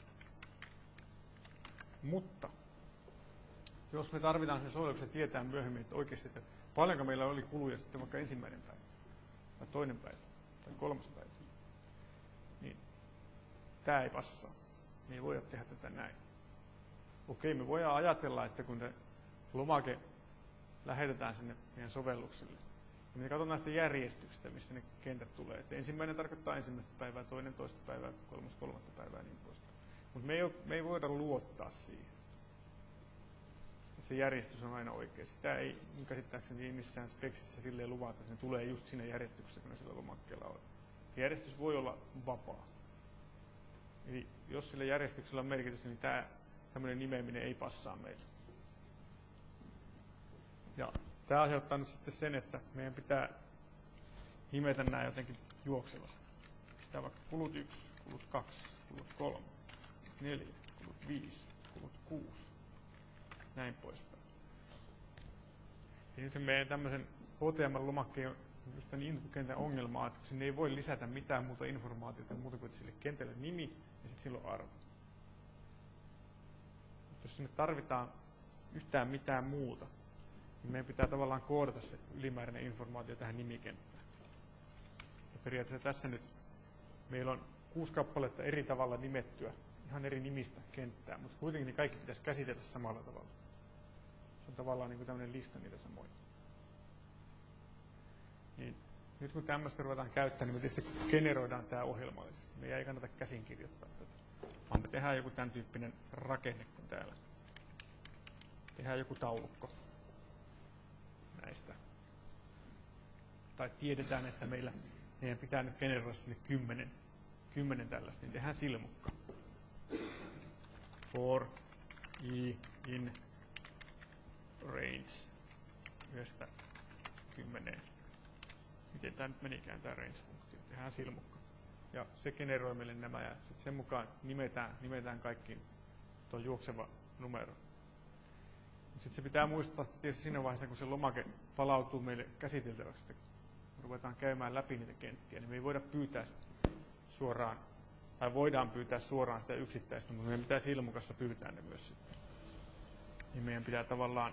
Mutta jos me tarvitaan sen sovelluksen tietää myöhemmin, että oikeasti, että paljonko meillä oli kuluja sitten vaikka 1. päivä, tai 2. päivä, tai 3. päivä, niin tämä ei passaa. Me ei voida tehdä tätä näin. Okei, me voidaan ajatella, että kun se lomake lähetetään sinne meidän sovellukselle, niin me katsotaan sitä järjestyksestä, missä ne kentät tulee. Että 1. tarkoittaa 1. päivää, 2. 2. päivää, 3. 3. päivää ja niin poispäin. Mutta me ei voida luottaa siihen. Että se järjestys on aina oikein. Sitä ei käsittääkseni missään speksissä silleen luvata, että ne tulee just siinä järjestyksessä, kun ne sillä lomakkeella on. Järjestys voi olla vapaa. Eli jos sillä järjestyksellä on merkitys, niin tämmöinen nimeäminen ei passaa meille. Ja tämä aiheuttaa nyt sitten sen, että meidän pitää nimetä nämä jotenkin juoksevasti. Pistää vaikka kulut 1, kulut 2, kulut 3, kulut 4, kulut 5, kulut 6, näin poispäin. Ja nyt meidän tämmöisen HTML-lomakkeen just tämän infokentän ongelmaa, että sinne ei voi lisätä mitään muuta informaatiota muuta kuin sille kentälle nimi ja sitten silloin arvo. Mutta jos sinne tarvitaan yhtään mitään muuta, niin meidän pitää tavallaan koodata se ylimääräinen informaatio tähän nimikenttään. Ja periaatteessa tässä nyt meillä on 6 kappaletta eri tavalla nimettyä, ihan eri nimistä kenttää, mutta kuitenkin ne kaikki pitäisi käsitellä samalla tavalla. Se on tavallaan niin kuin tämmöinen lista niitä samoja. Niin, nyt kun tämmöistä ruvetaan käyttämään, niin me tietysti generoidaan tämä ohjelmallisesti. Meidän ei kannata käsin kirjoittaa tätä, vaan me tehdään joku tämän tyyppinen rakenne kuin täällä. Tehdään joku taulukko näistä. Tai tiedetään, että meidän pitää nyt generoida sinne 10 tällaista, niin tehdään silmukka. For i in range 1–10. Miten tämä nyt menikään, tämä range-funktio? Tehdään silmukka. Ja se generoi meille nämä ja sitten sen mukaan nimetään kaikki tuo juokseva numero. Sitten se pitää muistaa tietysti siinä vaiheessa, kun se lomake palautuu meille käsiteltäväksi, että ruvetaan käymään läpi niitä kenttiä, niin me ei voida pyytää suoraan, tai voidaan pyytää suoraan sitä yksittäistä, mutta meidän pitää silmukassa pyytää ne myös sitten. Niin meidän pitää tavallaan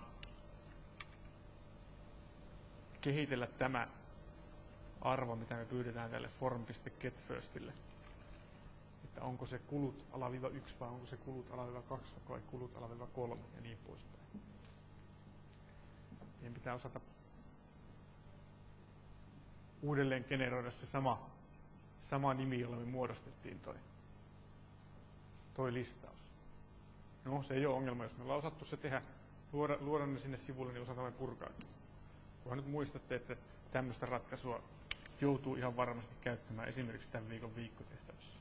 kehitellä tämä arvo, mitä me pyydetään tälle form.getFirstille. että onko se kulut alaviiva 1 vai onko se kulut alaviiva 2 vai kulut alaviiva 3 ja niin poispäin. Meidän pitää osata uudelleen generoida se sama nimi, jolla me muodostettiin toi listaus. No, se ei ole ongelma, jos me ollaan osattu se tehdä, luoda ne sinne sivulle, niin osataan me purkaa. Kunhan nyt muistatte, että tämmöistä ratkaisua joutuu ihan varmasti käyttämään esimerkiksi tämän viikon viikkotehtävässä.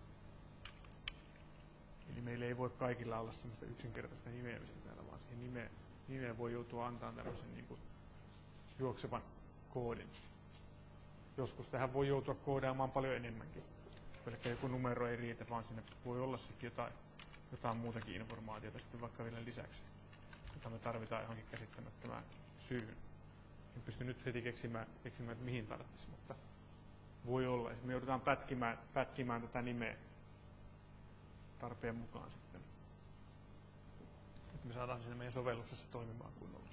Eli meillä ei voi kaikilla olla semmoista yksinkertaista nimeämistä täällä, vaan siihen nimeen voi joutua antamaan tämmöisen niin kuin juoksevan koodin. Joskus tähän voi joutua koodaamaan paljon enemmänkin. Pelkkä joku numero ei riitä, vaan sinne voi olla sitten jotain muutakin informaatiota sitten vaikka vielä lisäksi, jota me tarvitaan johonkin käsittämättömään syyhyn. En pysty nyt heti keksimään että mihin tarvitsisi, mutta voi olla. Ja me joudutaan pätkimään tätä nimeä tarpeen mukaan sitten, että me saadaan siinä meidän sovelluksessa toimimaan kunnolla.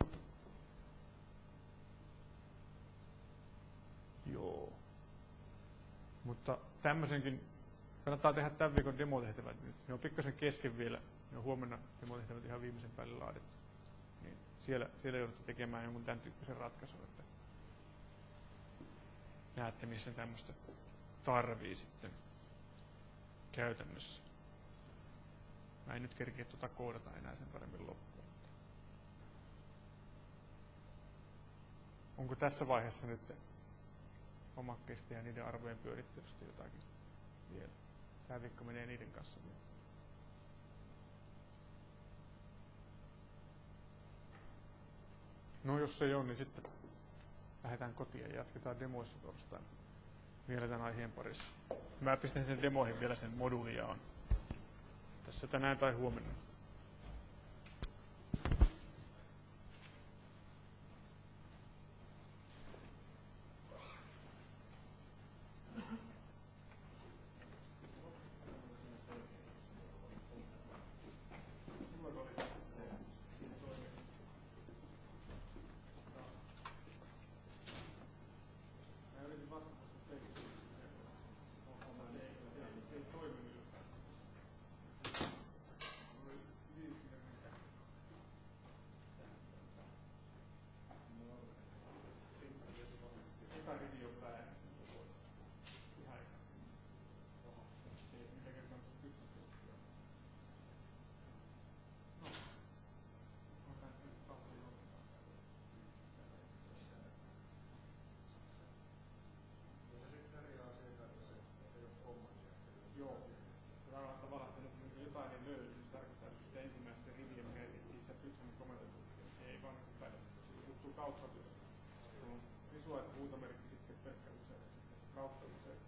Joo. Mutta tämmöisenkin kannattaa tehdä tämän viikon demotehtävät nyt. Ne on pikkasen kesken vielä. Ne on huomenna demotehtävät ihan viimeisen päälle laadittu. Niin siellä joudutte tekemään jonkun tämän tyyppisen ratkaisun, että näette, missä tämmöistä tarvii sitten käytännössä. Mä en nyt kerkeä koodata enää sen paremmin loppuun. Onko tässä vaiheessa nyt lomakkeista ja niiden arvojen pyörittelystä jotakin vielä? Tämä viikko menee niiden kanssa vielä. No jos ei ole, niin sitten lähdetään kotiin ja jatketaan demoissa torstaina vielä tämän aiheen parissa. Mä pistän sinne demoihin vielä sen moduulijaon tässä tänään tai huomenna. Kautta. Sulla on visuaali huutomerkki, sitten pelkkä usein, kautta usein.